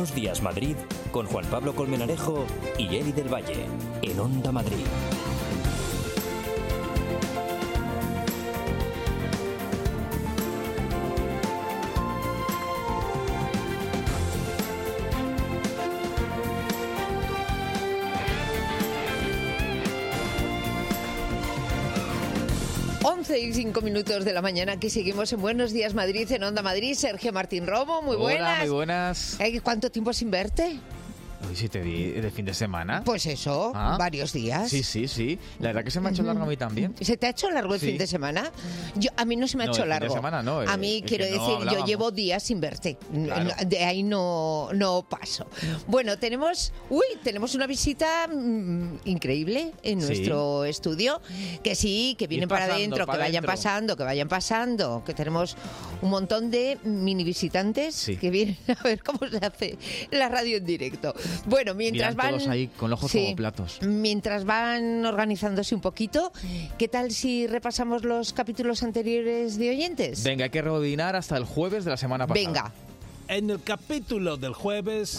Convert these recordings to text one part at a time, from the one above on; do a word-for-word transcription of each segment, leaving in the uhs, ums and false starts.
Buenos Días Madrid con Juan Pablo Colmenarejo y Eli del Valle en Onda Madrid. once y cinco minutos de la mañana, aquí seguimos en Buenos Días Madrid, en Onda Madrid. Sergio Martín Romo, muy buenas. Hola, muy buenas. Eh, ¿Cuánto tiempo sin verte? Hoy sí te vi de fin de semana. Pues eso, ¿Ah? varios días. Sí, sí, sí. La verdad que se me ha hecho largo a mí también. ¿Se te ha hecho largo el Sí. fin de semana? Yo, a mí no se me ha No, hecho el fin largo. de semana no, a eh, mí, es quiero que no decir, yo hablábamos. llevo días sin verte. Claro. De ahí no, no paso. Bueno, tenemos, uy, tenemos una visita mmm, increíble en Sí. nuestro estudio. Que sí, que vienen Ir para pasando, adentro, que para vayan adentro. pasando, que vayan pasando. Que tenemos un montón de mini visitantes Sí. que vienen a ver cómo se hace la radio en directo. Bueno, mientras Miran van... todos ahí con los ojos Sí. como platos. Mientras van organizándose un poquito, ¿qué tal si repasamos los capítulos anteriores de Oyentes? Venga, hay que rebobinar hasta el jueves de la semana pasada. Venga. En el capítulo del jueves...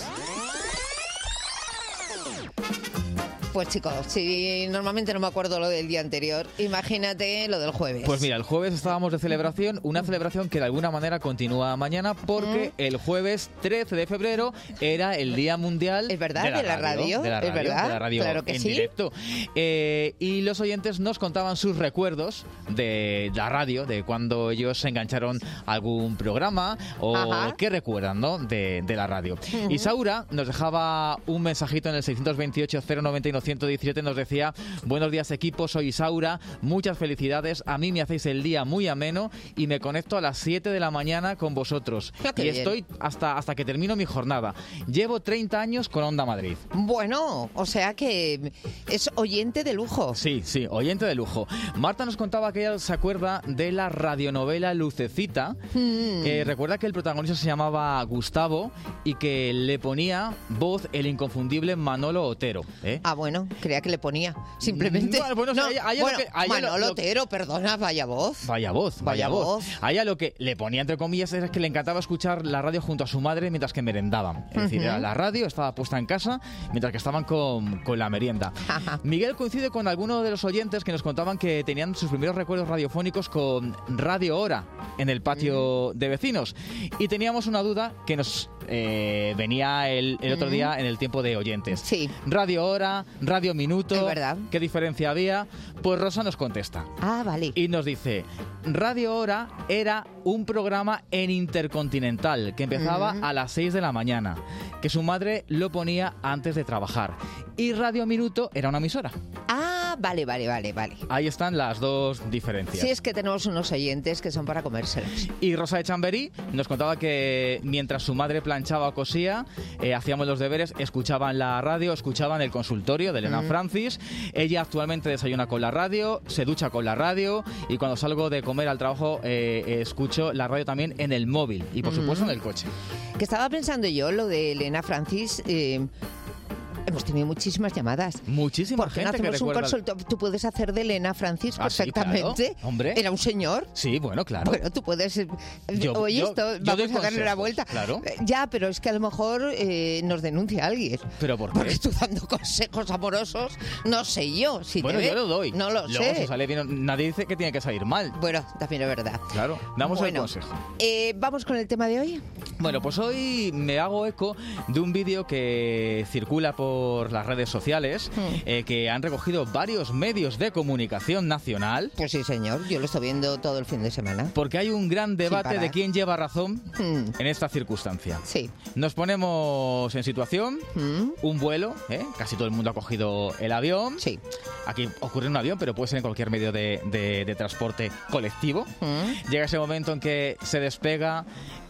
Pues chicos, si normalmente no me acuerdo lo del día anterior, imagínate lo del jueves. Pues mira, el jueves estábamos de celebración, una celebración que de alguna manera continúa mañana porque el jueves trece de febrero era el Día Mundial Es verdad, de la de la radio, radio, de la es radio, verdad, de la radio claro que en sí. directo. Eh, y los oyentes nos contaban sus recuerdos de la radio, de cuando ellos se engancharon a algún programa o Ajá. qué recuerdan, ¿no? de, de la radio. Y Saura nos dejaba un mensajito en el seiscientos veintiocho cero noventa y uno ciento diecisiete, nos decía: buenos días equipo, soy Isaura, muchas felicidades, a mí me hacéis el día muy ameno y me conecto a las siete de la mañana con vosotros Ah, qué y bien. estoy hasta, hasta que termino mi jornada. Llevo treinta años con Onda Madrid. Bueno, o sea que es oyente de lujo. Sí, sí, oyente de lujo. Marta nos contaba que ella se acuerda de la radionovela Lucecita. Mm. Eh, recuerda que el protagonista se llamaba Gustavo y que le ponía voz el inconfundible Manolo Otero. ¿eh? Ah, bueno, creía que le ponía, simplemente. Bueno, bueno, no, a ella- a ella bueno, lo que- a ella lo- Manolo lo- Otero, perdona, vaya voz. Vaya voz, vaya, Vaya voz. voz. A ella lo que le ponía entre comillas era que le encantaba escuchar la radio junto a su madre mientras que merendaban. Es decir, Ujú. era la radio estaba puesta en casa mientras que estaban con, con la merienda. Ajá. Miguel coincide con algunos de los oyentes que nos contaban que tenían sus primeros recuerdos radiofónicos con Radio Hora en el patio de vecinos. Y teníamos una duda que nos eh, venía el, el otro día en el tiempo de oyentes. Sí. Radio Hora, Radio Minuto. Es verdad. ¿Qué diferencia había? Pues Rosa nos contesta. Ah, vale. Y nos dice, Radio Hora era un programa en Intercontinental que empezaba Mm. a las seis de la mañana, que su madre lo ponía antes de trabajar. Y Radio Minuto era una emisora. Ah, vale, vale, vale, vale. Ahí están las dos diferencias. Sí, es que tenemos unos oyentes que son para comérselos. Y Rosa de Chamberí nos contaba que mientras su madre planchaba o cosía, eh, hacíamos los deberes, escuchaban la radio, escuchaban el consultorio de Elena Mm. Francis. Ella actualmente desayuna con la radio, se ducha con la radio y cuando salgo de comer al trabajo eh, eh, escucho la radio también en el móvil y por supuesto en el coche. Que estaba pensando yo, lo de Elena Francis, eh, hemos tenido muchísimas llamadas. Muchísima ¿Por qué no gente que hacemos un recuerda... consultorio? Tú puedes hacer de Elena Francis Ah, sí, perfectamente. claro, hombre. Era un señor. Sí, bueno, claro. Bueno, tú puedes... eh, Yo- Oye, yo- esto, yo vamos doy a darle la consejos, vuelta. claro. Eh, Ya, pero es que a lo mejor eh, nos denuncia alguien. ¿Pero por qué? Porque tú dando consejos amorosos, no sé yo. Si Bueno, te ve, yo lo doy. No lo Luego, sé. si sale bien, nadie dice que tiene que salir mal. Bueno, también es verdad. Claro, damos Bueno, el consejo. eh, Vamos con el tema de hoy. Bueno, pues hoy me hago eco de un vídeo que circula por las redes sociales, Hmm. eh, que han recogido varios medios de comunicación nacional, Pues sí, señor. Yo lo estoy viendo todo el fin de semana. porque hay un gran debate parar. de quién lleva razón Hmm. en esta circunstancia. Sí. Nos ponemos en situación, Hmm. un vuelo, ¿eh? Casi todo el mundo ha cogido el avión. Sí. Aquí ocurre en un avión, pero puede ser en cualquier medio de, de- de transporte colectivo. Hmm. Llega ese momento en que se despega,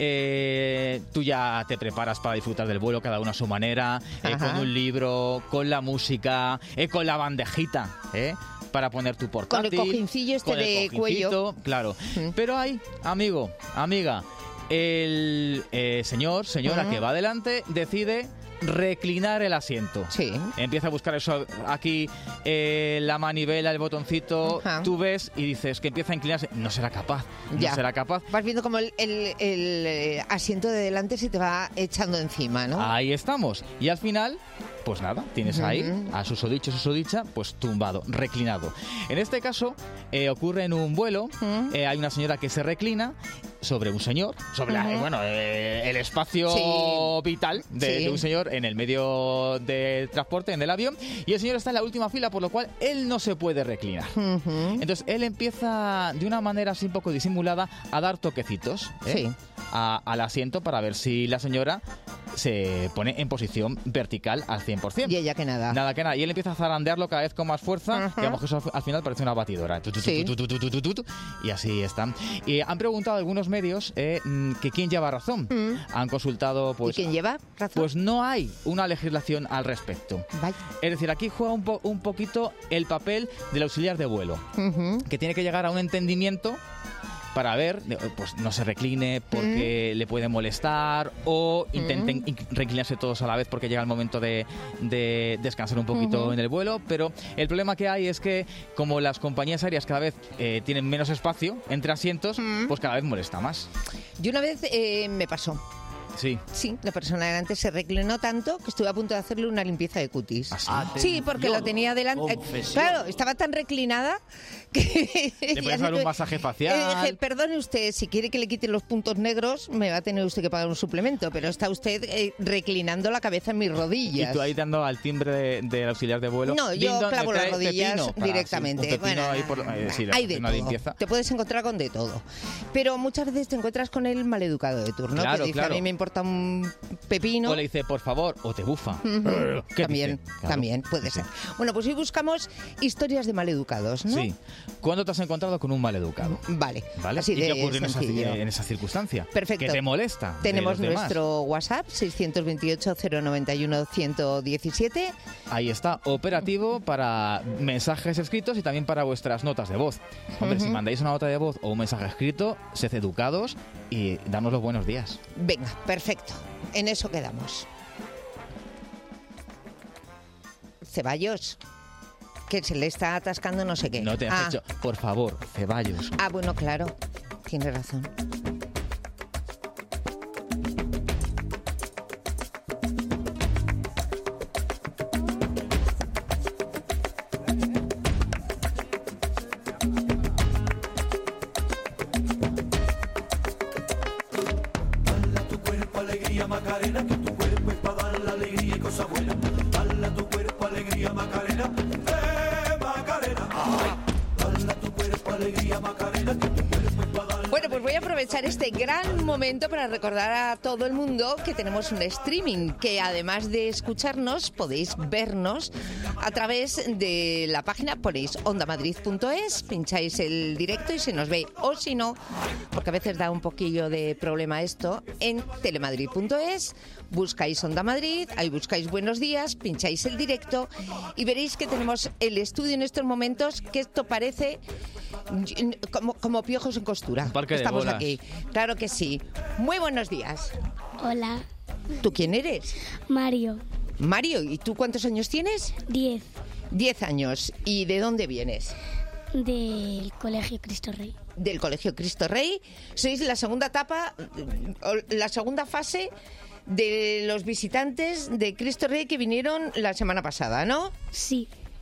eh, tú ya te preparas para disfrutar del vuelo, cada uno a su manera, eh, Ajá. con un libro, con la música, eh, con la bandejita, ¿eh? para poner tu Con portátil. el cojincillo este con el de cojincito, cuello. Claro. Mm. Pero hay, amigo, amiga, el eh, señor, señora Mm. que va adelante decide reclinar el asiento. Sí. Empieza a buscar eso aquí, eh, la manivela, el botoncito, Ajá. tú ves y dices que empieza a inclinarse. No será capaz, Ya. no será capaz. Vas viendo como el, el- el, eh, asiento de delante se te va echando encima, ¿no? Ahí estamos. Y al final, pues nada, tienes ahí Ujú. a susodicho, susodicha, pues tumbado, reclinado. En este caso, eh, ocurre en un vuelo, Ujú. eh, hay una señora que se reclina sobre un señor, sobre la- Ujú. bueno, eh, el espacio Sí. vital de, Sí. de un señor en el medio de transporte, en el avión, y el señor está en la última fila, por lo cual él no se puede reclinar. Ujú. Entonces él empieza de una manera así un poco disimulada a dar toquecitos, ¿eh? Sí. a- al asiento para ver si la señora se pone en posición vertical al cien por ciento. Y ella que nada. Nada que nada. Y él empieza a zarandearlo cada vez con más fuerza. Ajá. Digamos que eso al final parece una batidora. Tu, tu, tu, Sí. tu, tu, tu, tu, tu, tu, tu. Y así están. Y han preguntado algunos medios eh, mm, que quién lleva razón. Mm. Han consultado, pues, ¿Y quién lleva razón? pues no hay una legislación al respecto. Vaya. Es decir, aquí juega un, po- un poquito el papel del auxiliar de vuelo, Ujú. que tiene que llegar a un entendimiento para ver, de- pues no se recline porque le puede molestar o intenten in- reclinarse todos a la vez porque llega el momento de, de descansar un poquito Ujú. en el vuelo, pero el problema que hay es que como las compañías aéreas cada vez eh, tienen menos espacio entre asientos, pues cada vez molesta más. Y una vez eh, me pasó. Sí. Sí, la persona delante se reclinó tanto que estuve a punto de hacerle una limpieza de cutis. ¿Ah, sí? Sí, porque lo tenía delante. eh, Claro, estaba tan reclinada que... Le puedes dar un masaje facial. Eh, dije, perdone usted, si quiere que le quite los puntos negros, me va a tener usted que pagar un suplemento, pero está usted eh, reclinando la cabeza en mis Y rodillas. tú ahí dando al timbre de- del auxiliar de vuelo. No, yo Ding dong, clavo me las trae rodillas pepino para- directamente. sí, un pepino Bueno, ahí por- eh, sí, hay de una todo. limpieza. Te puedes encontrar con de todo. Pero muchas veces te encuentras con el maleducado de turno, Claro, que dice, claro. a mí me importa un pepino. O le dice, por favor, o te bufa. Ujú. ¿Qué También, dice? Claro. también puede ser. Bueno, pues hoy buscamos historias de maleducados, ¿no? Sí. ¿Cuándo te has encontrado con un maleducado? Vale. ¿Vale? Así ¿Y de qué ocurre en esa, sencillo. en esa circunstancia? Perfecto. ¿Qué te molesta? de Tenemos los demás? nuestro WhatsApp, seiscientos veintiocho, cero noventa y uno, ciento diecisiete. Ahí está, operativo para mensajes escritos y también para vuestras notas de voz. Hombre, si mandáis una nota de voz o un mensaje escrito, sed educados y danos los buenos días. Venga, perfecto. En eso quedamos. Ceballos, que se le está atascando no sé qué. No te has ah. hecho, por favor, Ceballos. Ah, bueno, claro. Tiene razón. Alegría Macarena, que tu cuerpo es para dar la alegría y cosas buenas. Dale a tu cuerpo alegría Macarena, eh Macarena. Ay, dale a tu cuerpo alegría Macarena, que tu cuerpo es para dar. Bueno, pues voy a aprovechar este gran momento para recordar a todo el mundo que tenemos un streaming, que además de escucharnos, podéis vernos a través de la página, ponéis onda madrid punto es, pincháis el directo y se nos ve, o si no, porque a veces da un poquillo de problema esto, en telemadrid punto es, buscáis Onda Madrid, ahí buscáis Buenos Días, pincháis el directo y veréis que tenemos el estudio en estos momentos, que esto parece como, como piojos en costura. Un parque de Estamos bolas. aquí. Claro que sí. Muy buenos días. Hola, ¿Tú quién eres? Mario, Mario, ¿y tú cuántos años tienes? diez, Diez años. ¿Y de dónde vienes? del Colegio Cristo Rey. Del Colegio Cristo Rey. Sois la segunda etapa, o la segunda fase de los visitantes de Cristo Rey que vinieron la semana pasada, ¿no? Sí,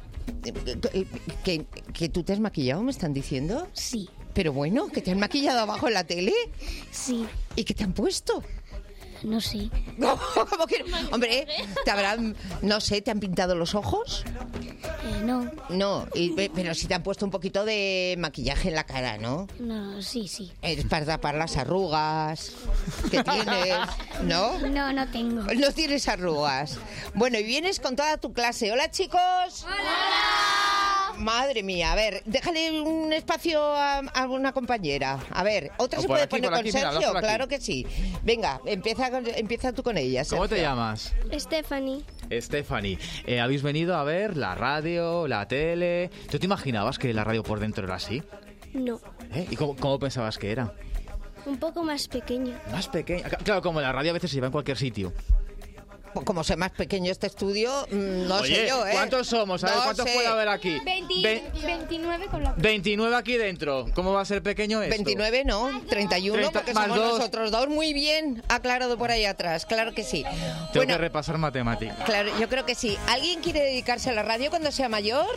¿Que, que tú te has maquillado, me están diciendo? sí, Pero bueno, que te han maquillado abajo en la tele. sí, ¿Y qué te han puesto? no sé. ¿Cómo que no? Hombre, te habrán, no sé, ¿te han pintado los ojos? Eh, no, No, y- pe- pero sí te han puesto un poquito de maquillaje en la cara, ¿no? no, sí, sí. Es para tapar las arrugas que tienes, ¿no? No, no tengo. No tienes arrugas. Bueno, y vienes con toda tu clase. Hola, chicos. Hola. Madre mía, a ver, déjale un espacio a, a una compañera. A ver, otra O se por puede aquí, poner por con aquí, mira, Sergio, por aquí. claro que sí. Venga, empieza, con- empieza tú con ella. ¿Cómo te Sergio. llamas? Stephanie, Stephanie, eh, habéis venido a ver la radio, la tele. ¿Tú te imaginabas que la radio por dentro era así? no. ¿Eh? ¿Y cómo, cómo pensabas que era? Un poco más pequeña. Más pequeña. Claro, como la radio a veces se lleva en cualquier sitio. como sea más pequeño este estudio, mm, no Oye, sé yo, ¿eh? ¿cuántos somos? A ver, No ¿cuántos sé. puede haber aquí? veinti, Ve- veintinueve con la... veintinueve aquí dentro. ¿Cómo va a ser pequeño esto? veintinueve no, treinta y uno, treinta porque más somos dos. nosotros dos. Muy bien aclarado por ahí atrás, claro que sí. Tengo Bueno, que repasar matemáticas. claro, yo creo que sí. ¿Alguien quiere dedicarse a la radio cuando sea mayor?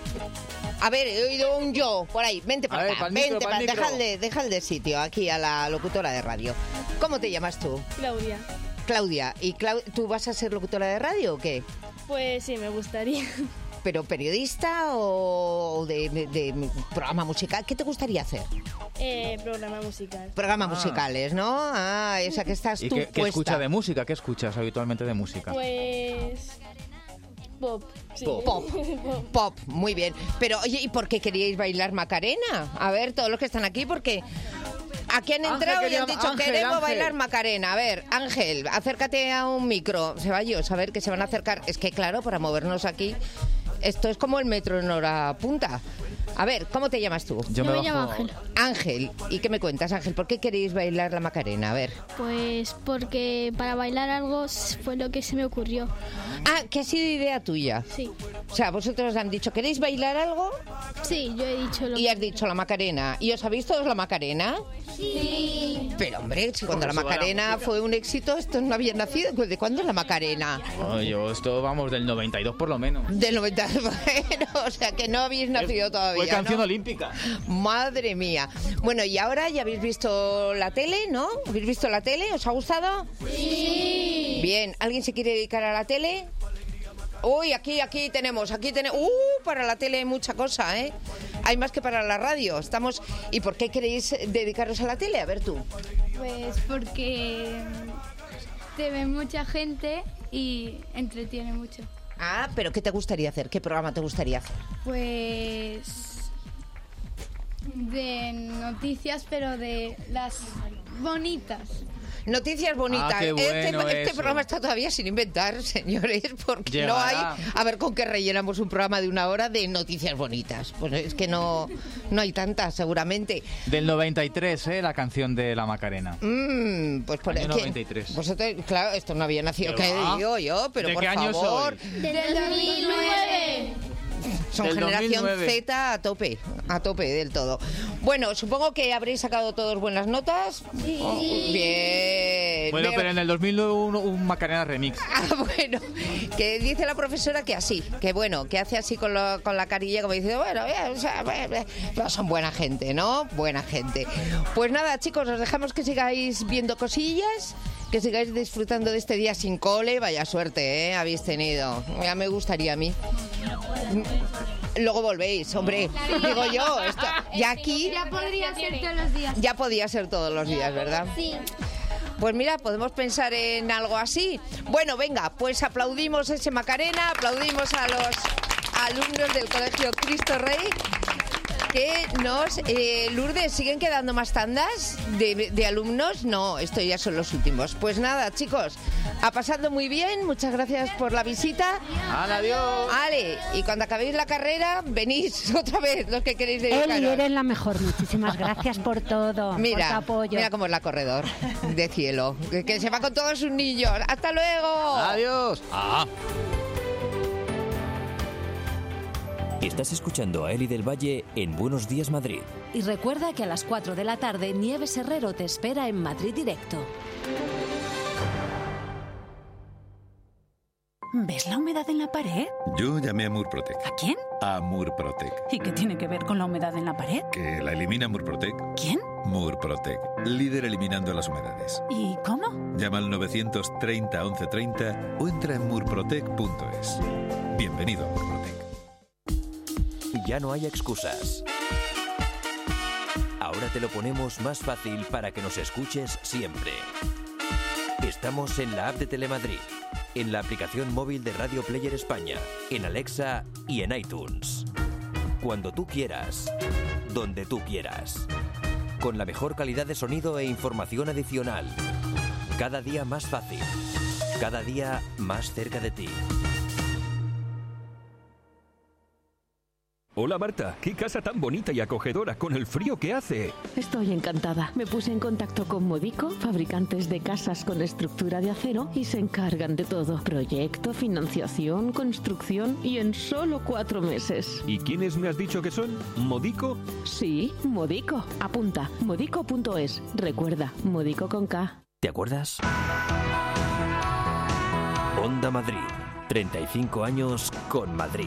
A ver, he oído un yo por ahí. Vente A para ver, acá, pa'l micro, vente pa'l para micro. deja de, deja el de sitio aquí a la locutora de radio. ¿Cómo te llamas tú? Claudia. Claudia. ¿Y Clau- tú vas a ser locutora de radio o qué? Pues sí, me gustaría. ¿Pero periodista o de, de- de programa musical? ¿Qué te gustaría hacer? Eh, programa musical. Programas Ah. musicales, ¿no? Ah, esa que estás ¿Y tú qué, qué puesta. escucha de música? ¿Qué escuchas habitualmente de música? Pues... Pop. Sí. Pop. Pop. Pop, muy bien. Pero, oye, ¿y por qué queríais bailar Macarena? A ver, todos los que están aquí, porque aquí han Ángel entrado y quería- han dicho, Ángel, queremos Ángel. bailar Macarena. A ver, Ángel, acércate a un micro. Ceballos, a ver, que se van a acercar. Es que, claro, para movernos aquí, esto es como el metro en hora punta. A ver, ¿cómo te llamas tú? Yo Yo me bajo- llamo Ángel. Ángel. ¿Y qué me cuentas, Ángel? ¿Por qué queréis bailar la Macarena? A ver. Pues porque para bailar algo fue lo que se me ocurrió. Ah, que ha sido idea tuya. Sí. O sea, vosotros han dicho, ¿queréis bailar algo? Sí, yo he dicho lo Y has dicho la Macarena. ¿Y os sabéis todos la Macarena? Sí. Pero, hombre, si cuando la Por eso va la Macarena fue un éxito, esto no había nacido. ¿De cuándo es la Macarena? Oh, yo esto, vamos, del noventa y dos por lo menos. Del noventa. Bueno, o sea, que no habéis nacido todavía, Fue canción ¿no? olímpica. Madre mía. Bueno, y ahora ya habéis visto la tele, ¿no? ¿Habéis visto la tele? ¿Os ha gustado? Sí. Bien, ¿alguien se quiere dedicar a la tele? Uy, aquí, aquí tenemos, aquí tenemos... ¡Uh! Para la tele hay mucha cosa, ¿eh? Hay más que para la radio. Estamos... ¿Y por qué queréis dedicaros a la tele? A ver tú. Pues porque te ve mucha gente y entretiene mucho. Ah, pero ¿qué te gustaría hacer? ¿Qué programa te gustaría hacer? Pues de noticias, pero de las bonitas. Noticias bonitas. Ah, qué este bueno este eso. programa está todavía sin inventar, señores, porque no Llegará. hay... A ver con qué rellenamos un programa de una hora de noticias bonitas. Pues es que no, no hay tantas, seguramente. Del noventa y tres, ¿eh? La canción de la Macarena. Mm, pues por Año es que noventa y tres. Vosotros, claro, esto no había nacido. ¿Qué ¿Qué va? digo yo? Pero ¿De por qué año favor, soy? Del dos mil nueve. son Del generación dos mil nueve. Z a tope, a tope del todo. Bueno, supongo que habréis sacado todos buenas notas. Sí. Bien. Bueno, bien. pero en el dos mil nueve hubo un, un Macarena remix. Ah, bueno, que dice la profesora que así, que bueno, que hace así con, lo- con la carilla como dice, bueno, bien, o sea, bien, bien. Pero son buena gente, ¿no? Buena gente. Pues nada, chicos, os dejamos que sigáis viendo cosillas, que sigáis disfrutando de este día sin cole. Vaya suerte, ¿eh? Habéis tenido. Ya me gustaría a mí. Luego volvéis, hombre. Digo yo, esto, ya aquí Ya podría ser todos los días. ya podía ser todos los días, ¿verdad? Sí. Pues mira, podemos pensar en algo así. Bueno, venga, pues aplaudimos ese Macarena, aplaudimos a los alumnos del Colegio Cristo Rey, que nos... Eh, Lourdes, ¿siguen quedando más tandas de, de alumnos? No, estos ya son los últimos. Pues nada, chicos, ha pasado muy bien, muchas gracias por la visita. ¡Hala, adiós! Ale, y cuando acabéis la carrera, venís otra vez los que queréis Eli, dedicaros. eres la mejor. Muchísimas gracias por todo, Mira, por tu apoyo. mira cómo es la corredor de cielo, que, que se va con todos sus niños. ¡Hasta luego! ¡Adiós! ¡Ah! Estás escuchando a Eli del Valle en Buenos Días Madrid. Y recuerda que a las cuatro de la tarde Nieves Herrero te espera en Madrid Directo. ¿Ves la humedad en la pared? Yo llamé a Murprotec. ¿A quién? A Murprotec. ¿Y qué tiene que ver con la humedad en la pared? Que la elimina Murprotec. ¿Quién? Murprotec. Líder eliminando las humedades. ¿Y cómo? Llama al novecientos treinta once treinta o entra en murprotec punto es. Bienvenido a Murprotec. Ya no hay excusas. Ahora te lo ponemos más fácil para que nos escuches siempre. Estamos en la app de Telemadrid, en la aplicación móvil de Radio Player España, en Alexa y en iTunes. Cuando tú quieras, donde tú quieras. Con la mejor calidad de sonido e información adicional. Cada día más fácil. Cada día más cerca de ti. Hola Marta, qué casa tan bonita y acogedora con el frío que hace. Estoy encantada. Me puse en contacto con Modico, fabricantes de casas con estructura de acero, y se encargan de todo. Proyecto, financiación, construcción y en solo cuatro meses. ¿Y quiénes me has dicho que son? ¿Modico? Sí, Modico. Apunta, modico punto es. Recuerda, Modico con K. ¿Te acuerdas? Onda Madrid. treinta y cinco años con Madrid.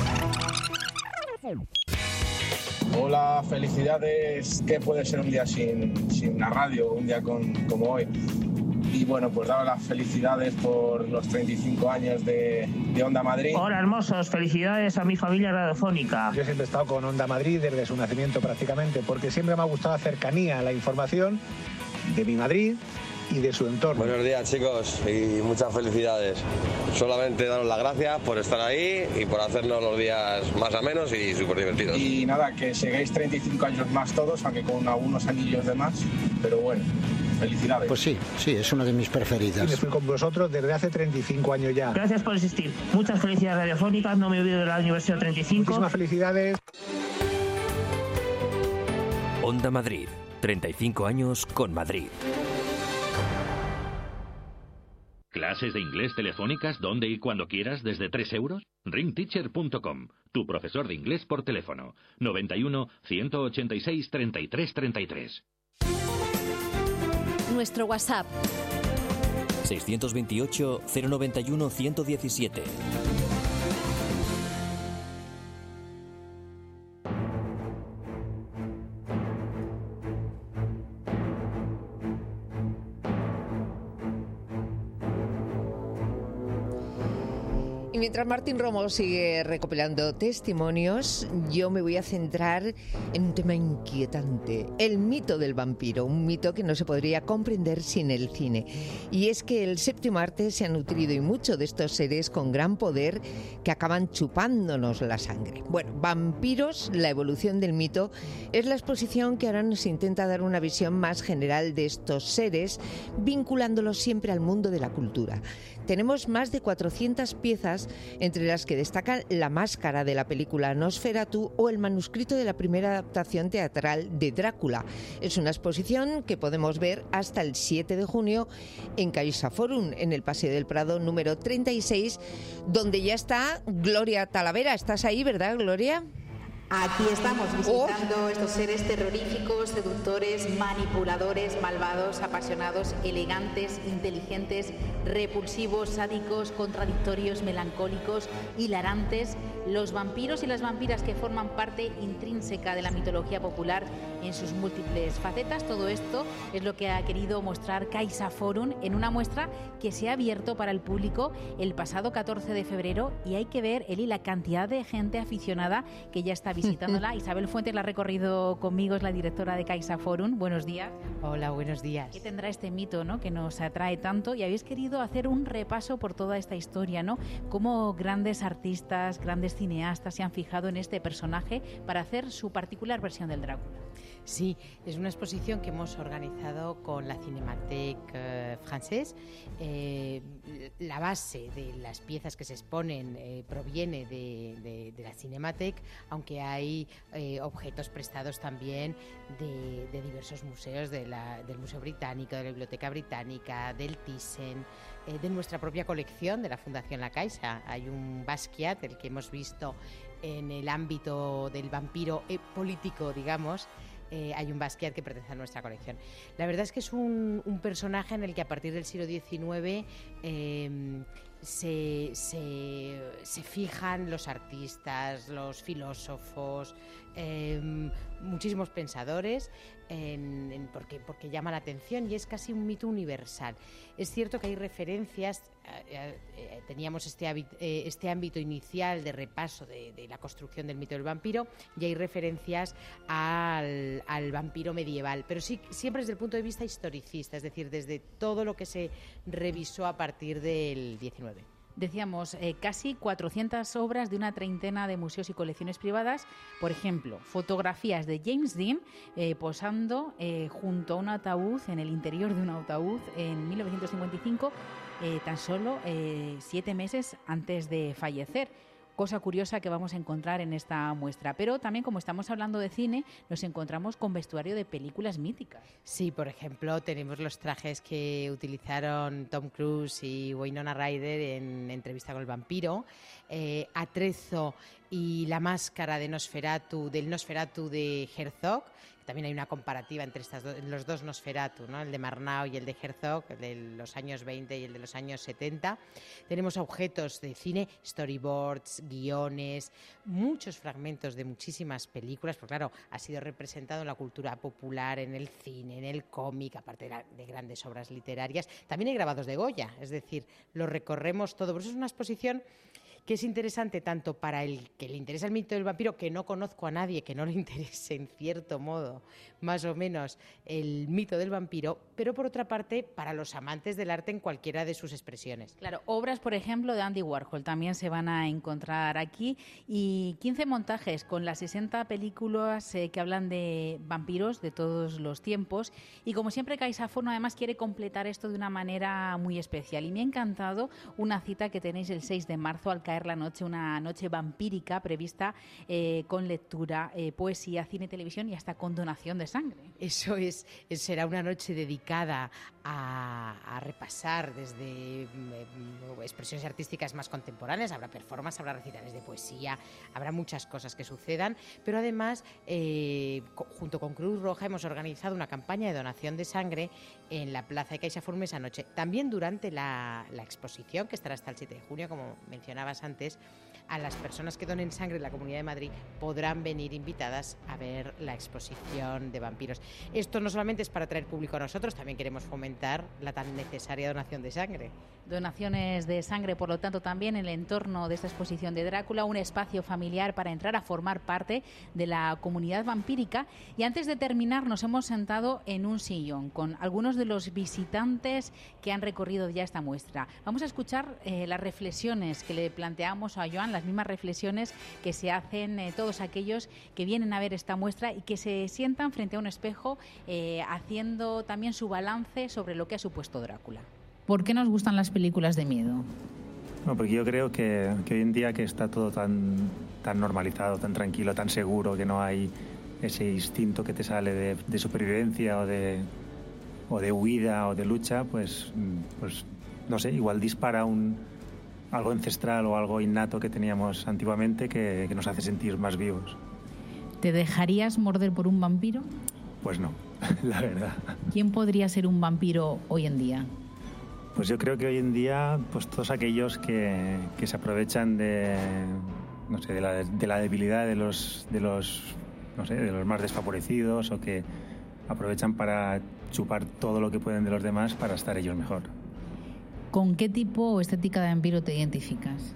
Hola, felicidades. ¿Qué puede ser un día sin, sin una radio, un día con, como hoy? Y bueno, pues daros las felicidades por los treinta y cinco años de, de Onda Madrid. Hola, hermosos. Felicidades a mi familia radiofónica. Yo siempre he estado con Onda Madrid desde su nacimiento prácticamente, porque siempre me ha gustado la cercanía, la información de mi Madrid y de su entorno. Buenos días, chicos, y muchas felicidades. Solamente daros las gracias por estar ahí y por hacernos los días más amenos y súper divertidos. Y nada, que sigáis treinta y cinco años más todos, aunque con algunos anillos de más, pero bueno, felicidades. Pues sí, sí, es una de mis preferidas. Y me fui con vosotros desde hace treinta y cinco años ya. Gracias por existir. Muchas felicidades radiofónicas, no me olvido de la aniversario treinta y cinco. Muchísimas felicidades. Onda Madrid, treinta y cinco años con Madrid. ¿Clases de inglés telefónicas donde y cuando quieras desde tres euros? ring teacher punto com, tu profesor de inglés por teléfono. noventa y uno, ciento ochenta y seis, treinta y tres treinta y tres. Nuestro WhatsApp. seiscientos veintiocho, cero noventa y uno, ciento diecisiete. Y mientras Martín Romo sigue recopilando testimonios, yo me voy a centrar en un tema inquietante, el mito del vampiro, un mito que no se podría comprender sin el cine. Y es que el séptimo arte se ha nutrido y mucho de estos seres con gran poder que acaban chupándonos la sangre. Bueno, Vampiros, la evolución del mito, es la exposición que ahora nos intenta dar una visión más general de estos seres, vinculándolos siempre al mundo de la cultura. Tenemos más de cuatrocientas piezas, entre las que destacan la máscara de la película Nosferatu o el manuscrito de la primera adaptación teatral de Drácula. Es una exposición que podemos ver hasta el siete de junio en CaixaForum, en el Paseo del Prado número treinta y seis, donde ya está Gloria Talavera. ¿Estás ahí, verdad, Gloria? Aquí estamos visitando oh. estos seres terroríficos, seductores, manipuladores, malvados, apasionados, elegantes, inteligentes, repulsivos, sádicos, contradictorios, melancólicos, hilarantes, los vampiros y las vampiras que forman parte intrínseca de la mitología popular en sus múltiples facetas. Todo esto es lo que ha querido mostrar CaixaForum en una muestra que se ha abierto para el público el pasado catorce de febrero, y hay que ver, Eli, la cantidad de gente aficionada que ya está visitándola. Isabel Fuentes la ha recorrido conmigo, es la directora de CaixaForum. Buenos días. Hola, buenos días. ¿Qué tendrá este mito, ¿no?, que nos atrae tanto? Y habéis querido hacer un repaso por toda esta historia, ¿no? Cómo grandes artistas, grandes cineastas se han fijado en este personaje para hacer su particular versión del Drácula. Sí, es una exposición que hemos organizado con la Cinémathèque eh, Française. Eh, la base de las piezas que se exponen eh, proviene de, de, de la Cinémathèque, aunque hay eh, objetos prestados también de, de diversos museos, de la, del Museo Británico, de la Biblioteca Británica, del Thyssen, eh, de nuestra propia colección de la Fundación La Caixa. Hay un Basquiat, el que hemos visto en el ámbito del vampiro eh, político, digamos. Eh, hay un Basquiat que pertenece a nuestra colección. La verdad es que es un, un personaje en el que a partir del siglo diecinueve eh, se, se, se fijan los artistas, los filósofos, eh, muchísimos pensadores, en, en porque, porque llama la atención y es casi un mito universal. Es cierto que hay referencias, eh, eh, teníamos este, eh, este ámbito inicial de repaso de, de la construcción del mito del vampiro, y hay referencias al, al vampiro medieval, pero sí siempre desde el punto de vista historicista, es decir, desde todo lo que se revisó a partir del diecinueve. Decíamos, eh, casi cuatrocientas obras de una treintena de museos y colecciones privadas. Por ejemplo, fotografías de James Dean eh, posando eh, junto a un ataúd, en el interior de un ataúd, en mil novecientos cincuenta y cinco, eh, tan solo eh, siete meses antes de fallecer. cosa curiosa que vamos a encontrar en esta muestra. Pero también, como estamos hablando de cine, nos encontramos con vestuario de películas míticas. Sí, por ejemplo, tenemos los trajes que utilizaron Tom Cruise y Winona Ryder en Entrevista con el vampiro, eh, Atrezo y la máscara de Nosferatu, del Nosferatu de Herzog. También hay una comparativa entre estas do- los dos Nosferatu, ¿no? El de Murnau y el de Herzog, el de los años veinte y el de los años setenta. Tenemos objetos de cine, storyboards, guiones, muchos fragmentos de muchísimas películas, porque claro, ha sido representado en la cultura popular, en el cine, en el cómic, aparte de, la, de grandes obras literarias. También hay grabados de Goya, es decir, lo recorremos todo. Por eso es una exposición que es interesante tanto para el que le interesa el mito del vampiro, que no conozco a nadie que no le interese en cierto modo, más o menos, el mito del vampiro, pero por otra parte para los amantes del arte en cualquiera de sus expresiones. Claro, obras, por ejemplo, de Andy Warhol también se van a encontrar aquí, y quince montajes con las sesenta películas eh, que hablan de vampiros de todos los tiempos, y como siempre CaixaForum además quiere completar esto de una manera muy especial, y me ha encantado una cita que tenéis el seis de marzo al caer la noche, una noche vampírica prevista eh, con lectura, eh, poesía, cine, televisión y hasta con donación de sangre. Eso es, será una noche dedicada a, a repasar desde eh, expresiones artísticas más contemporáneas. Habrá performance, habrá recitales de poesía, habrá muchas cosas que sucedan, pero además eh, co- junto con Cruz Roja hemos organizado una campaña de donación de sangre en la plaza de CaixaForum esa noche. También durante la, la exposición, que estará hasta el siete de junio, como mencionabas antes, a las personas que donen sangre en la Comunidad de Madrid podrán venir invitadas a ver la exposición de vampiros. Esto no solamente es para traer público a nosotros, también queremos fomentar la tan necesaria donación de sangre. Donaciones de sangre, por lo tanto, también en el entorno de esta exposición de Drácula, un espacio familiar para entrar a formar parte de la comunidad vampírica. Y antes de terminar, nos hemos sentado en un sillón con algunos de los visitantes que han recorrido ya esta muestra. Vamos a escuchar eh, las reflexiones que le planteamos a Joan, las mismas reflexiones que se hacen eh, todos aquellos que vienen a ver esta muestra y que se sientan frente a un espejo eh, haciendo también su balance sobre lo que ha supuesto Drácula. ¿Por qué nos gustan las películas de miedo? No, porque yo creo que, que hoy en día que está todo tan, tan normalizado, tan tranquilo, tan seguro, que no hay ese instinto que te sale de, de supervivencia o de, o de huida o de lucha, pues, pues no sé, igual dispara un, algo ancestral o algo innato que teníamos antiguamente que, que nos hace sentir más vivos. ¿Te dejarías morder por un vampiro? Pues no, la verdad. ¿Quién podría ser un vampiro hoy en día? Pues yo creo que hoy en día, pues todos aquellos que, que se aprovechan de, no sé, de la, de la debilidad de los, de los, no sé, de los más desfavorecidos, o que aprovechan para chupar todo lo que pueden de los demás para estar ellos mejor. ¿Con qué tipo o estética de vampiro te identificas?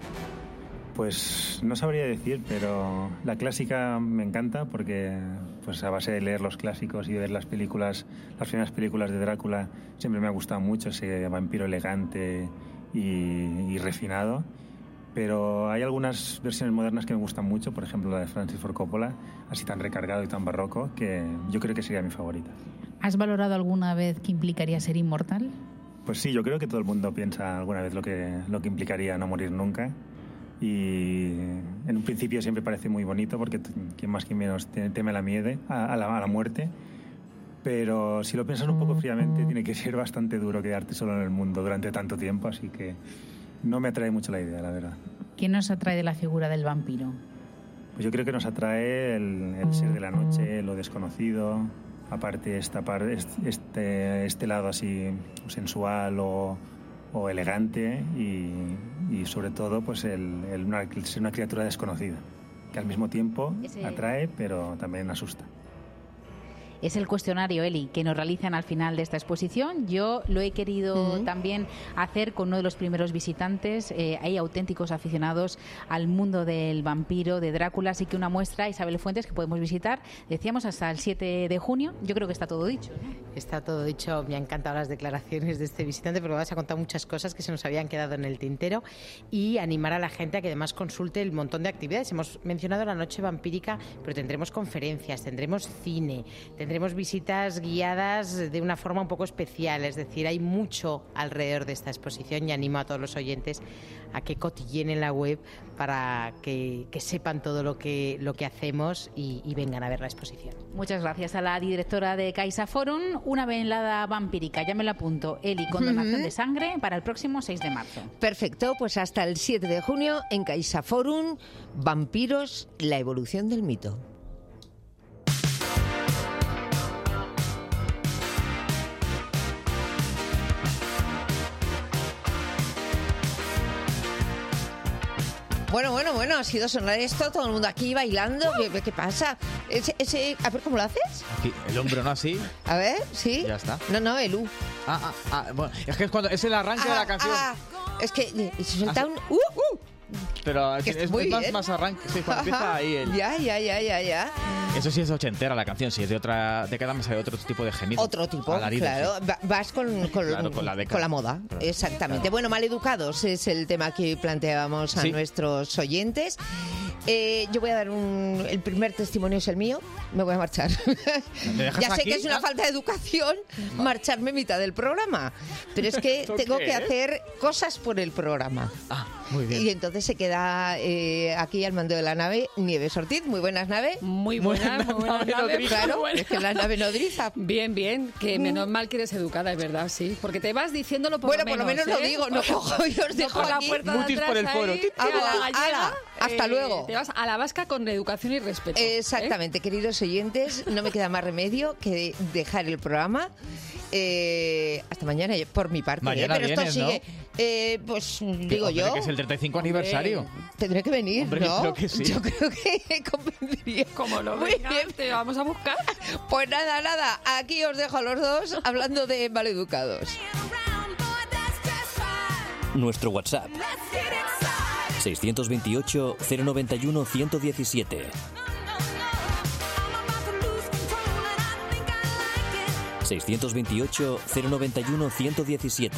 Pues no sabría decir, pero la clásica me encanta porque, pues a base de leer los clásicos y de ver las películas, las primeras películas de Drácula, siempre me ha gustado mucho ese vampiro elegante y, y refinado. Pero hay algunas versiones modernas que me gustan mucho, por ejemplo la de Francis Ford Coppola, así tan recargado y tan barroco, que yo creo que sería mi favorita. ¿Has valorado alguna vez qué implicaría ser inmortal? Pues sí, yo creo que todo el mundo piensa alguna vez lo que, lo que implicaría no morir nunca. Y en un principio siempre parece muy bonito porque quien más quien menos teme la, miede, a, la, a la muerte, pero si lo piensas un poco fríamente tiene que ser bastante duro quedarte solo en el mundo durante tanto tiempo, así que no me atrae mucho la idea, la verdad. ¿Qué nos atrae de la figura del vampiro? Pues yo creo que nos atrae el, el ser de la noche, lo desconocido, aparte esta par, este, este lado así sensual o o elegante y, y sobre todo pues el, el una, ser una criatura desconocida que al mismo tiempo Ese... atrae pero también asusta. Es el cuestionario, Eli, que nos realizan al final de esta exposición. Yo lo he querido uh-huh. también hacer con uno de los primeros visitantes. Eh, hay auténticos aficionados al mundo del vampiro, de Drácula, así que una muestra, Isabel Fuentes, que podemos visitar, decíamos, hasta el siete de junio. Yo creo que está todo dicho, ¿no? Está todo dicho. Me han encantado las declaraciones de este visitante porque vas a contar muchas cosas que se nos habían quedado en el tintero y animar a la gente a que además consulte el montón de actividades. Hemos mencionado la noche vampírica, pero tendremos conferencias, tendremos cine, tendremos tendremos visitas guiadas de una forma un poco especial, es decir, hay mucho alrededor de esta exposición y animo a todos los oyentes a que cotilleen en la web para que, que sepan todo lo que, lo que hacemos y, y vengan a ver la exposición. Muchas gracias a la directora de CaixaForum. Una velada vampírica, ya me la apunto, Eli, con donación uh-huh. de sangre para el próximo seis de marzo. Perfecto, pues hasta el siete de junio en CaixaForum, Vampiros, la evolución del mito. Bueno, bueno, bueno, ha sido sonar esto, todo el mundo aquí bailando. ¿Qué, qué pasa? Ese, ese, a ver, ¿cómo lo haces? Aquí, el hombro, ¿no? Así. A ver, sí. Ya está. No, no, el U. Ah, ah, ah, bueno, es que es cuando es el arranque ah, de la canción. Ah, es que se suelta ah, un U, U. Pero es, que es, es más, más arranque, sí, cuando empieza ahí el... Ya, ya, ya, ya, ya. Eso sí es ochentera la canción, si es de otra década me sale otro tipo de gemido. Otro tipo, alarido, claro. Sí. Vas con, con, claro, con, la, con la moda, claro. Exactamente. Claro. Bueno, maleducados es el tema que planteábamos a ¿Sí? nuestros oyentes. Eh, yo voy a dar un... El primer testimonio es el mío. Me voy a marchar. Ya sé aquí? que es una falta de educación marcharme en mitad del programa, pero es que tengo que hacer cosas por el programa. Ah, muy bien. Y entonces se queda eh, aquí al mando de la nave Nieves Ortiz. Muy buenas, nave. Muy buenas, muy buenas, nave. Claro, buena. Es que la nave nodriza. Bien, bien. Que menos mal que eres educada, es verdad, sí. Porque te vas diciéndolo por bueno, lo menos. Bueno, por lo menos ¿eh? lo digo. No cojo y os dejo no aquí. La puerta Mutis por el foro. Ahí, a la gallega, ala, hasta eh, luego. Te vas a la vasca con educación y respeto. Exactamente, ¿eh? Queridos oyentes, no me queda más remedio que dejar el programa. Eh, hasta mañana, por mi parte. Mañana ¿eh? Pero vienes, esto sigue, ¿no? eh, pues digo hombre, yo. que es el treinta y cinco aniversario. Tendré que venir, hombre, ¿no? Creo que sí. Yo creo que convendría. Como lo venga, te vamos a buscar. Pues nada, nada. Aquí os dejo a los dos hablando de maleducados. Nuestro WhatsApp seiscientos veintiocho, cero noventa y uno, ciento diecisiete. seiscientos veintiocho, cero noventa y uno, ciento diecisiete.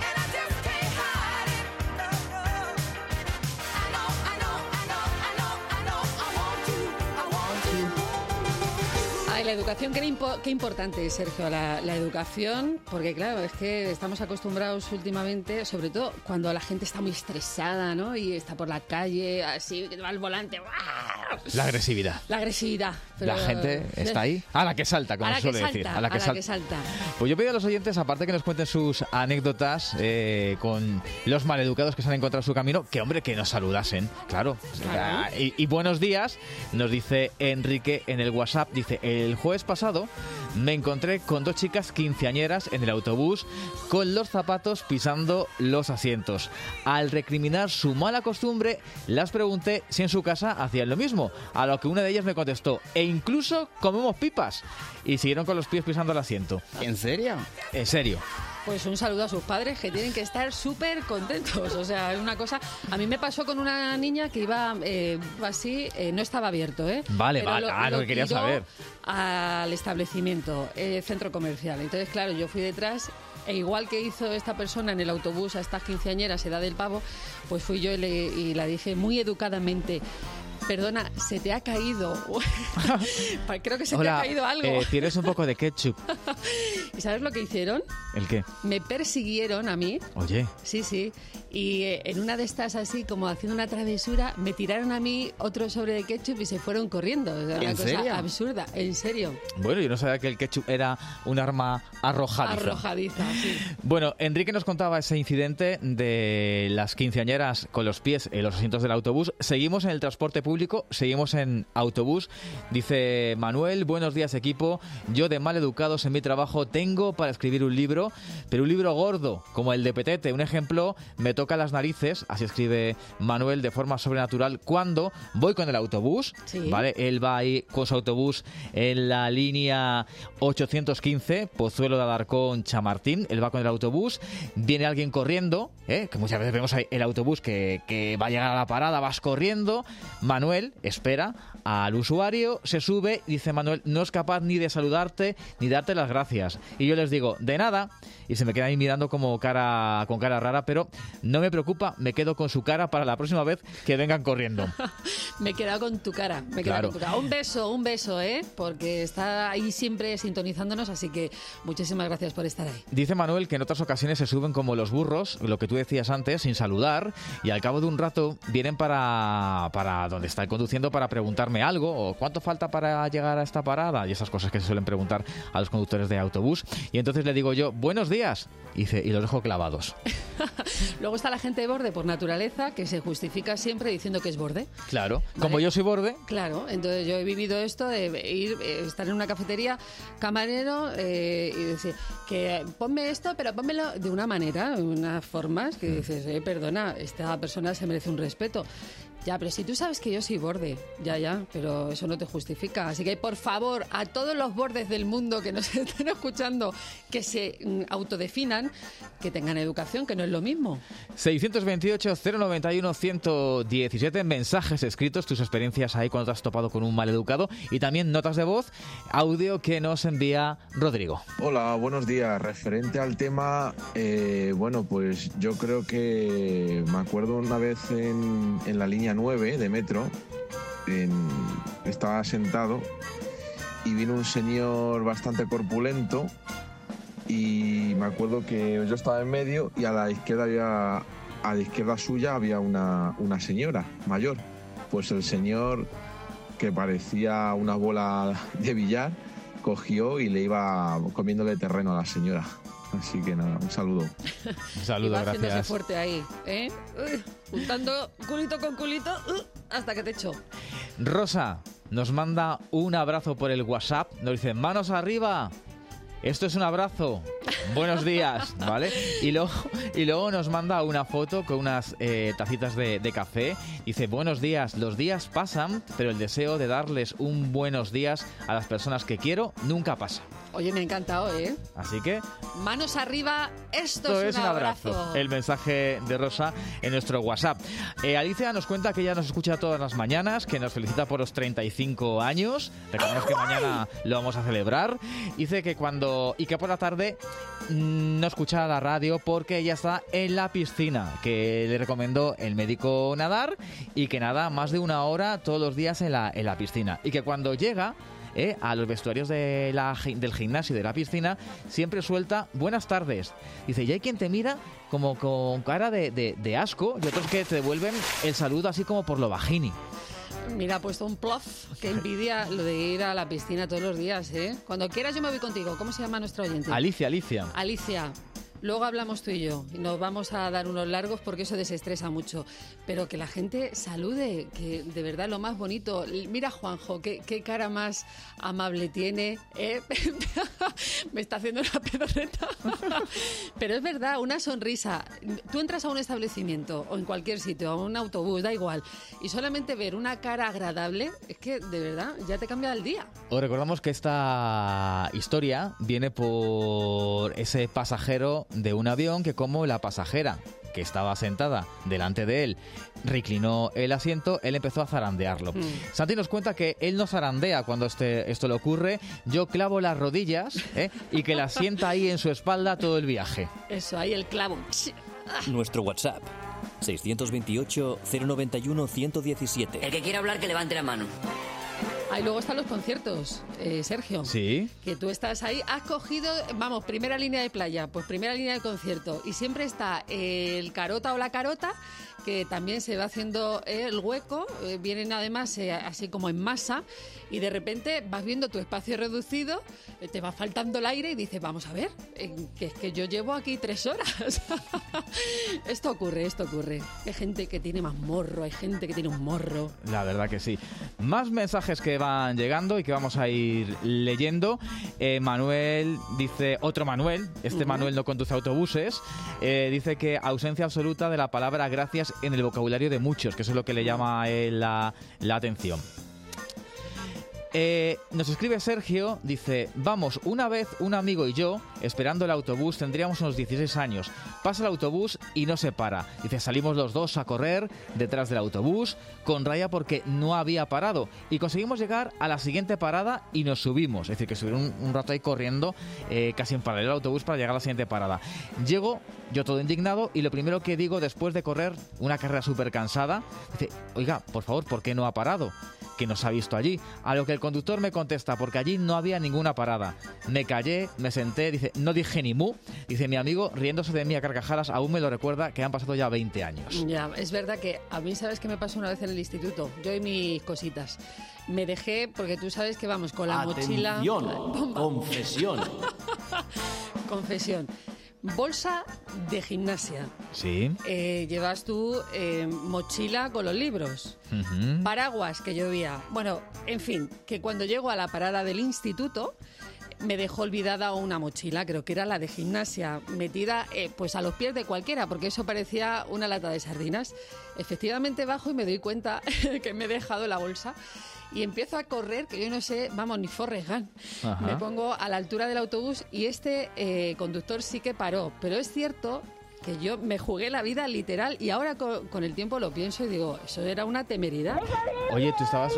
Ay, la educación, qué, impo- qué importante es, Sergio, la, la educación, porque claro, es que estamos acostumbrados últimamente, sobre todo cuando la gente está muy estresada, ¿no? Y está por la calle, así, que va al volante. ¡Uah! La agresividad. La agresividad. Pero, la gente está ahí a la que salta, como a la suele que salta, decir. A la que, a la sal... que salta. Pues yo pido a los oyentes, aparte que nos cuenten sus anécdotas eh, con los maleducados que se han encontrado en su camino, que hombre, que nos saludasen, claro. claro. Y, y buenos días, nos dice Enrique en el WhatsApp, dice, el jueves pasado me encontré con dos chicas quinceañeras en el autobús con los zapatos pisando los asientos. Al recriminar su mala costumbre, las pregunté si en su casa hacían lo mismo, a lo que una de ellas me contestó, e incluso comemos pipas. Y siguieron con los pies pisando el asiento. ¿En serio? En serio. Pues un saludo a sus padres, que tienen que estar súper contentos. O sea, es una cosa... A mí me pasó con una niña que iba eh, así, eh, no estaba abierto, ¿eh? Vale, Pero vale, lo, ah, lo que quería saber. Al establecimiento, eh, centro comercial. Entonces, claro, yo fui detrás... E igual que hizo esta persona en el autobús a estas quinceañeras, edad del pavo, pues fui yo y, le, y la dije muy educadamente... Perdona, se te ha caído. Creo que se Hola, te ha caído algo. Eh, ¿tienes un poco de ketchup? ¿Y sabes lo que hicieron? ¿El qué? Me persiguieron a mí. Oye. Sí, sí. Y eh, en una de estas así, como haciendo una travesura, me tiraron a mí otro sobre de ketchup y se fueron corriendo. O sea, una ¿En cosa serio? absurda. En serio. Bueno, yo no sabía que el ketchup era un arma arrojadiza. Arrojadiza, sí. Bueno, Enrique nos contaba ese incidente de las quinceañeras con los pies en los asientos del autobús. Seguimos en el transporte público, seguimos en autobús. Dice Manuel, buenos días equipo. Yo de mal educados en mi trabajo tengo para escribir un libro, pero un libro gordo, como el de Petete. Un ejemplo, me toca las narices, así escribe Manuel de forma sobrenatural, cuando voy con el autobús, sí. ¿vale? Él va ahí con su autobús en la línea ochocientos quince, Pozuelo de Alarcón, Chamartín. Él va con el autobús, viene alguien corriendo, ¿eh? Que muchas veces vemos ahí el autobús que, que va a llegar a la parada, vas corriendo. Manuel espera al usuario, se sube, dice Manuel, no es capaz ni de saludarte ni darte las gracias. Y yo les digo, de nada, y se me quedan ahí mirando como cara con cara rara, pero no me preocupa, me quedo con su cara para la próxima vez que vengan corriendo. Me he quedado con tu cara, me he quedado Claro. con tu cara. Un beso, un beso, ¿eh? Porque está ahí siempre sintonizándonos, así que muchísimas gracias por estar ahí. Dice Manuel que en otras ocasiones se suben como los burros, lo que tú decías antes, sin saludar, y al cabo de un rato vienen para, para donde está conduciendo para preguntarme algo, o cuánto falta para llegar a esta parada, y esas cosas que se suelen preguntar a los conductores de autobús. Y entonces le digo yo, buenos días, y, dice, y los dejo clavados. Luego está la gente de borde por naturaleza, que se justifica siempre diciendo que es borde. Claro, Vale. como yo soy borde. Claro, entonces yo he vivido esto de ir, eh, estar en una cafetería, camarero, eh, y decir, que ponme esto, pero pónmelo de una manera, de unas formas, que dices, eh, perdona, esta persona se merece un respeto. Ya, pero si tú sabes que yo soy borde, ya, ya, pero eso no te justifica. Así que, por favor, a todos los bordes del mundo que nos estén escuchando, que se mm, autodefinan, que tengan educación, que no es lo mismo. seiscientos veintiocho, cero noventa y uno, ciento diecisiete, mensajes escritos, tus experiencias ahí cuando te has topado con un maleducado, y también notas de voz, audio que nos envía Rodrigo. Hola, buenos días. Referente al tema, eh, bueno, pues yo creo que me acuerdo una vez en, en la línea nueve de metro, en, estaba sentado y vino un señor bastante corpulento y me acuerdo que yo estaba en medio y a la izquierda había, a la izquierda suya había una, una señora mayor. Pues el señor, que parecía una bola de billar, cogió y le iba comiéndole terreno a la señora. Así que nada, un saludo. Un saludo, y va haciéndose gracias. fuerte ahí, ¿eh? Uy, juntando culito con culito uh, hasta que te echo. Rosa nos manda un abrazo por el WhatsApp, nos dice, manos arriba, esto es un abrazo, buenos días, ¿vale? Y luego, y luego nos manda una foto con unas eh, tacitas de, de café, dice, buenos días, los días pasan, pero el deseo de darles un buenos días a las personas que quiero nunca pasa. Oye, me ha encantado, ¿eh? Así que Manos arriba, esto, esto es un abrazo. El mensaje de Rosa en nuestro WhatsApp. Eh, Alicia nos cuenta que ella nos escucha todas las mañanas, que nos felicita por los treinta y cinco años. Recordamos que mañana lo vamos a celebrar. Dice que cuando y que por la tarde mmm, no escucha la radio porque ella está en la piscina, que le recomendó el médico nadar y que nada más de una hora todos los días en la, en la piscina. Y que cuando llega Eh, a los vestuarios de la, del gimnasio y de la piscina, siempre suelta buenas tardes. Dice, y hay quien te mira como con cara de, de, de asco y otros que te devuelven el saludo así como por lo bajini. Mira, ha puesto un plof, que envidia lo de ir a la piscina todos los días, ¿eh? Cuando quieras yo me voy contigo. ¿Cómo se llama nuestro oyente? Alicia, Alicia. Alicia. Luego hablamos tú y yo y nos vamos a dar unos largos porque eso desestresa mucho. Pero que la gente salude, que de verdad lo más bonito. Mira, Juanjo, qué, qué cara más amable tiene. ¿eh? Me está haciendo una pedorreta. Pero es verdad, una sonrisa. Tú entras a un establecimiento o en cualquier sitio, a un autobús, da igual, y solamente ver una cara agradable, es que de verdad ya te cambia el día. Os recordamos que esta historia viene por ese pasajero de un avión que, como la pasajera que estaba sentada delante de él reclinó el asiento, él empezó a zarandearlo. Mm. Santi nos cuenta que él no zarandea cuando este, esto le ocurre. Yo clavo las rodillas ¿eh? y que las sienta ahí en su espalda todo el viaje. Eso, ahí el clavo. Nuestro WhatsApp, seiscientos veintiocho, cero noventa y uno, ciento diecisiete. El que quiera hablar, que levante la mano. Ah, y luego están los conciertos, eh, Sergio. Sí. Que tú estás ahí, has cogido, vamos, primera línea de playa, pues primera línea de concierto. Y siempre está el carota o la carota, que también se va haciendo el hueco, eh, vienen además eh, así como en masa, y de repente vas viendo tu espacio reducido, eh, te va faltando el aire y dices, vamos a ver, eh, que es que yo llevo aquí tres horas. Esto ocurre, esto ocurre. Hay gente que tiene más morro, hay gente que tiene un morro. La verdad que sí. Más mensajes que van llegando y que vamos a ir leyendo. Eh, Manuel dice, otro Manuel, este uh-huh. Manuel no conduce autobuses, eh, dice que ausencia absoluta de la palabra gracias en el vocabulario de muchos, que eso es lo que le llama a él la, la atención. Eh, nos escribe Sergio, dice, vamos, una vez un amigo y yo, esperando el autobús, tendríamos unos dieciséis años. Pasa el autobús y no se para. Dice, salimos los dos a correr detrás del autobús, con raya porque no había parado. Y conseguimos llegar a la siguiente parada y nos subimos. Es decir, que estuvieron un, un rato ahí corriendo, eh, casi en paralelo al autobús para llegar a la siguiente parada. Llego, yo todo indignado, y lo primero que digo después de correr una carrera súper cansada, dice, oiga, por favor, ¿por qué no ha parado? Que nos ha visto allí. A lo que el conductor me contesta, porque allí no había ninguna parada. Me callé, me senté, dice, no dije ni mu. Dice, mi amigo, riéndose de mí a carcajadas, aún me lo recuerda, que han pasado ya veinte años. Ya, es verdad que a mí, ¿sabes qué me pasó una vez en el instituto? Yo y mis cositas. Me dejé, porque tú sabes que vamos con la Atención, mochila... confesión. Confesión. Bolsa de gimnasia. Sí. Eh, llevas tú eh, mochila con los libros. Uh-huh. Paraguas que llovía. Bueno, en fin, que cuando llego a la parada del instituto me dejó olvidada una mochila, creo que era la de gimnasia, metida eh, pues a los pies de cualquiera, porque eso parecía una lata de sardinas. Efectivamente bajo y me doy cuenta que me he dejado la bolsa. Y empiezo a correr, que yo no sé, vamos, ni Forrest Gump. Ajá. Me pongo a la altura del autobús y este eh, conductor sí que paró. Pero es cierto que yo me jugué la vida literal y ahora con, con el tiempo lo pienso y digo, eso era una temeridad. Oye, tú estabas... Eh...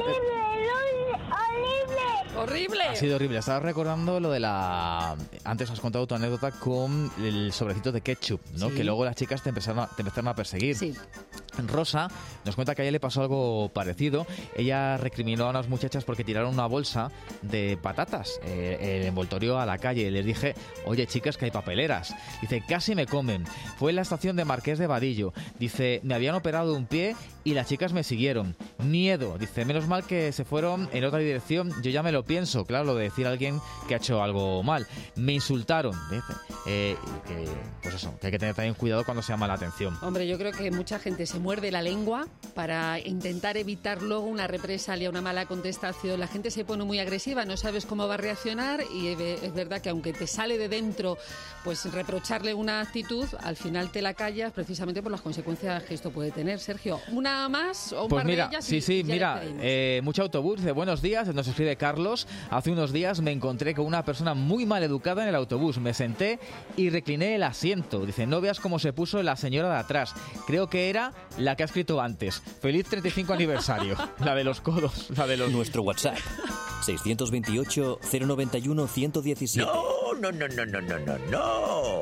¡Horrible! Ha sido horrible. Estabas recordando lo de la... Antes has contado tu anécdota con el sobrecito de ketchup, ¿no? Sí. Que luego las chicas te empezaron a, te empezaron a perseguir. Sí. Rosa nos cuenta que a ella le pasó algo parecido. Ella recriminó a unas muchachas porque tiraron una bolsa de patatas, eh, el envoltorio a la calle. Les dije, oye chicas, que hay papeleras. Dice, casi me comen. Fue en la estación de Marqués de Vadillo. Dice, me habían operado un pie y las chicas me siguieron. Miedo. Dice, menos mal que se fueron en otra dirección. Yo ya me lo pienso. Claro, lo de decir a alguien que ha hecho algo mal. Me insultaron. Dice, eh, que, pues eso, que hay que tener también cuidado cuando se llama la atención. Hombre, yo creo que mucha gente se muerde la lengua para intentar evitar luego una represalia, una mala contestación. La gente se pone muy agresiva, no sabes cómo va a reaccionar y es verdad que aunque te sale de dentro pues reprocharle una actitud, al final te la callas precisamente por las consecuencias que esto puede tener. Sergio, ¿una más o un pues par mira, de ellas? sí, y, sí, y ya mira, eh, mucho autobús. Dice, buenos días, nos escribe Carlos. Hace unos días me encontré con una persona muy mal educada en el autobús. Me senté y recliné el asiento. Dice, no veas cómo se puso la señora de atrás. Creo que era la que ha escrito antes. Feliz treinta y cinco aniversario. La de los codos, la de los... Nuestro WhatsApp, seiscientos veintiocho, cero noventa y uno, ciento diecisiete. No, no, no, no, no, no, no, no.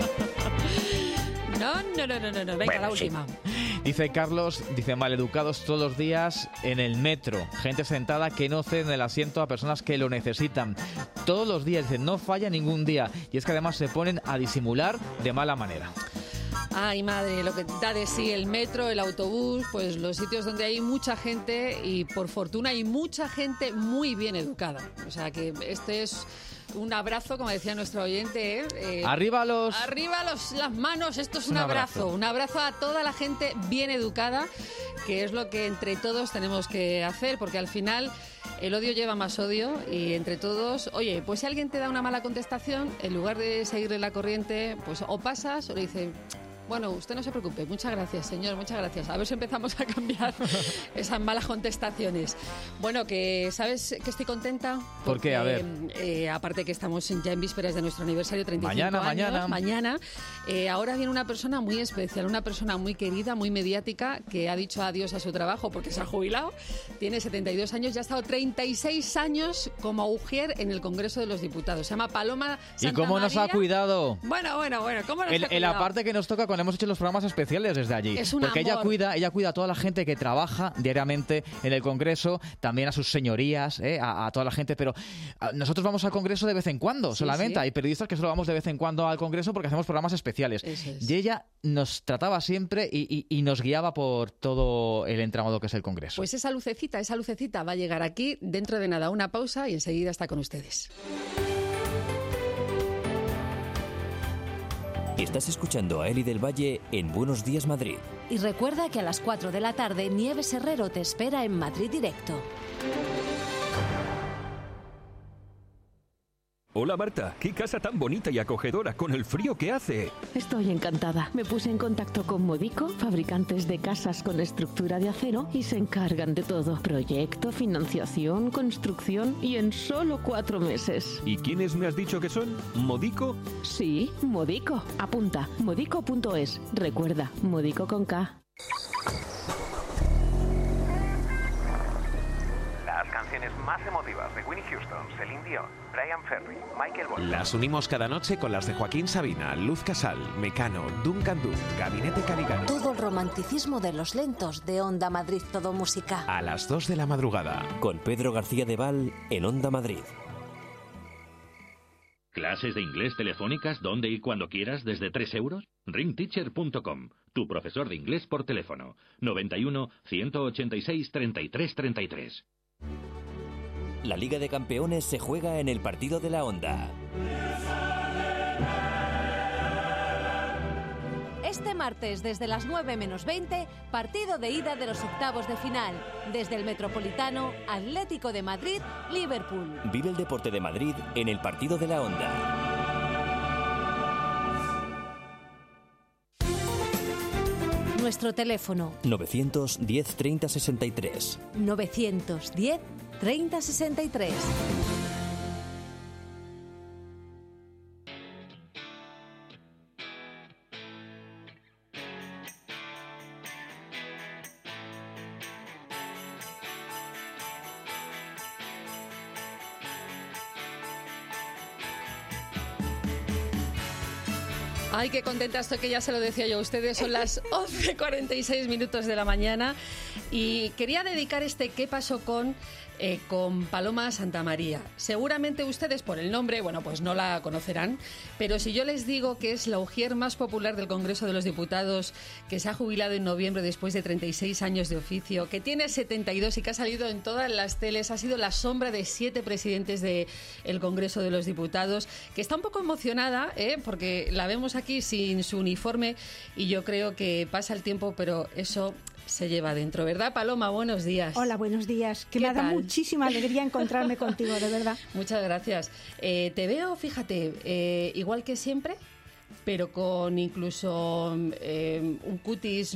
No, no, no, no, no, no. Venga, Bueno, la sí. última. Dice Carlos, dice, maleducados todos los días en el metro. Gente sentada que no ceden el asiento a personas que lo necesitan. Todos los días, dice, no falla ningún día. Y es que además se ponen a disimular de mala manera. Ay, madre, lo que da de sí el metro, el autobús, pues los sitios donde hay mucha gente y por fortuna hay mucha gente muy bien educada. O sea que este es un abrazo, como decía nuestro oyente. ¿eh? Eh, Arriba los... Arriba los, las manos, esto es un, Un abrazo. abrazo. Un abrazo a toda la gente bien educada, que es lo que entre todos tenemos que hacer, porque al final el odio lleva más odio y entre todos, oye, pues si alguien te da una mala contestación, en lugar de seguirle la corriente, pues o pasas o le dices... Bueno, usted no se preocupe. Muchas gracias, señor. Muchas gracias. A ver si empezamos a cambiar esas malas contestaciones. Bueno, que ¿sabes que estoy contenta? ¿Por Porque, qué? A ver. eh, aparte que estamos ya en vísperas de nuestro aniversario, treinta y cinco Mañana, años. mañana. Mañana. Eh, ahora viene una persona muy especial, una persona muy querida, muy mediática, que ha dicho adiós a su trabajo porque se ha jubilado. Tiene setenta y dos años y ha estado treinta y seis años como ujier en el Congreso de los Diputados. Se llama Paloma Santamaría. ¿Y cómo nos ha cuidado? Bueno, bueno, bueno. ¿Cómo nos En, ha en la cuidado? parte que nos toca cuando hemos hecho los programas especiales desde allí. Es un Porque ella amor. cuida, ella cuida a toda la gente que trabaja diariamente en el Congreso, también a sus señorías, ¿eh? a, a toda la gente, pero a, nosotros vamos al Congreso de vez en cuando, Sí, solamente. sí. Hay periodistas que solo vamos de vez en cuando al Congreso porque hacemos programas especiales. Eso es. Y ella nos trataba siempre y, y- y nos guiaba por todo el entramado que es el Congreso. Pues esa lucecita, esa lucecita va a llegar aquí dentro de nada. Una pausa y enseguida está con ustedes. Estás escuchando a Eli del Valle en Buenos Días Madrid. Y recuerda que a las cuatro de la tarde Nieves Herrero te espera en Madrid Directo. Hola Marta, qué casa tan bonita y acogedora con el frío que hace. Estoy encantada. Me puse en contacto con Modico, fabricantes de casas con estructura de acero, y se encargan de todo. Proyecto, financiación, construcción y en solo cuatro meses. ¿Y quiénes me has dicho que son? ¿Modico? Sí, Modico. Apunta, modico punto es. Recuerda, Modico con K. Las canciones más emotivas de Whitney Houston, Celine Dion, Brian Ferry, Michael Bolton. Las unimos cada noche con las de Joaquín Sabina, Luz Casal, Mecano, Duncan Du, Gabinete Caligari. Todo el romanticismo de los lentos de Onda Madrid Todo Música. A las dos de la madrugada. Con Pedro García de Val en Onda Madrid. ¿Clases de inglés telefónicas donde y cuando quieras desde tres euros? ring teacher punto com. Tu profesor de inglés por teléfono. noventa y uno, ciento ochenta y seis, treinta y tres, treinta y tres. La Liga de Campeones se juega en el partido de la Onda. Este martes, desde las nueve menos veinte, partido de ida de los octavos de final. Desde el Metropolitano, Atlético de Madrid, Liverpool. Vive el deporte de Madrid en el partido de la Onda. Nuestro teléfono novecientos diez, treinta, sesenta y tres. novecientos diez, treinta, sesenta y tres. Ay, qué contenta estoy, que ya se lo decía yo a ustedes. Son las once cuarenta y seis minutos de la mañana y quería dedicar este ¿Qué pasó con...? Eh, con Paloma Santamaría. Seguramente ustedes por el nombre, bueno, pues no la conocerán, pero si yo les digo que es la ujier más popular del Congreso de los Diputados, que se ha jubilado en noviembre después de treinta y seis años de oficio, que tiene setenta y dos y que ha salido en todas las teles, ha sido la sombra de siete presidentes del Congreso de los Diputados, que está un poco emocionada, ¿eh? Porque la vemos aquí sin su uniforme y yo creo que pasa el tiempo, pero eso se lleva adentro, ¿verdad, Paloma? Buenos días. Hola, buenos días. Que me ha dado muchísima alegría encontrarme contigo, de verdad. Muchas gracias. Eh, te veo, fíjate, eh, igual que siempre, pero con incluso eh, un cutis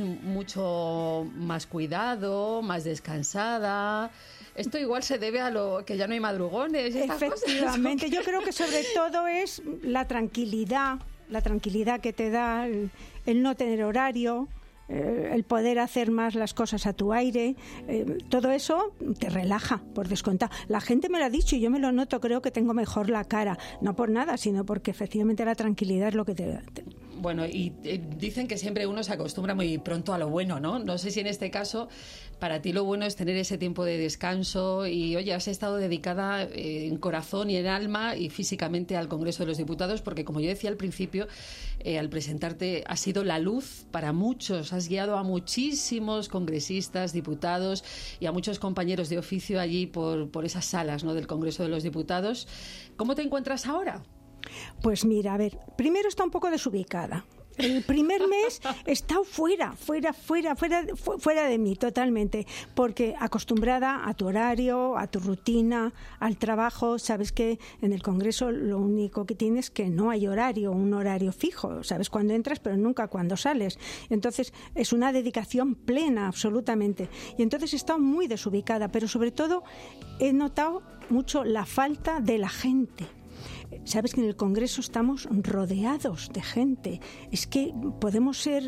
mucho más cuidado, más descansada. Esto igual se debe a lo que ya no hay madrugones. Efectivamente, yo creo que sobre todo es la tranquilidad, la tranquilidad que te da el, el no tener horario, eh, el poder hacer más las cosas a tu aire, eh, todo eso te relaja, por descontado. La gente me lo ha dicho y yo me lo noto, creo que tengo mejor la cara, no por nada, sino porque efectivamente la tranquilidad es lo que te... te... Bueno, y eh, dicen que siempre uno se acostumbra muy pronto a lo bueno, ¿no? No sé si en este caso para ti lo bueno es tener ese tiempo de descanso y, oye, has estado dedicada eh, en corazón y en alma y físicamente al Congreso de los Diputados porque, como yo decía al principio, eh, al presentarte has sido la luz para muchos, has guiado a muchísimos congresistas, diputados y a muchos compañeros de oficio allí por, por esas salas, ¿no?, del Congreso de los Diputados. ¿Cómo te encuentras ahora? Pues mira, a ver, primero está un poco desubicada. El primer mes he estado fuera, fuera, fuera, fuera, fuera de mí totalmente, porque acostumbrada a tu horario, a tu rutina, al trabajo. Sabes que en el Congreso lo único que tienes es que no hay horario, un horario fijo. Sabes cuándo entras, pero nunca cuándo sales. Entonces es una dedicación plena, absolutamente. Y entonces he estado muy desubicada, pero sobre todo he notado mucho la falta de la gente. Sabes que en el Congreso estamos rodeados de gente. Es que podemos ser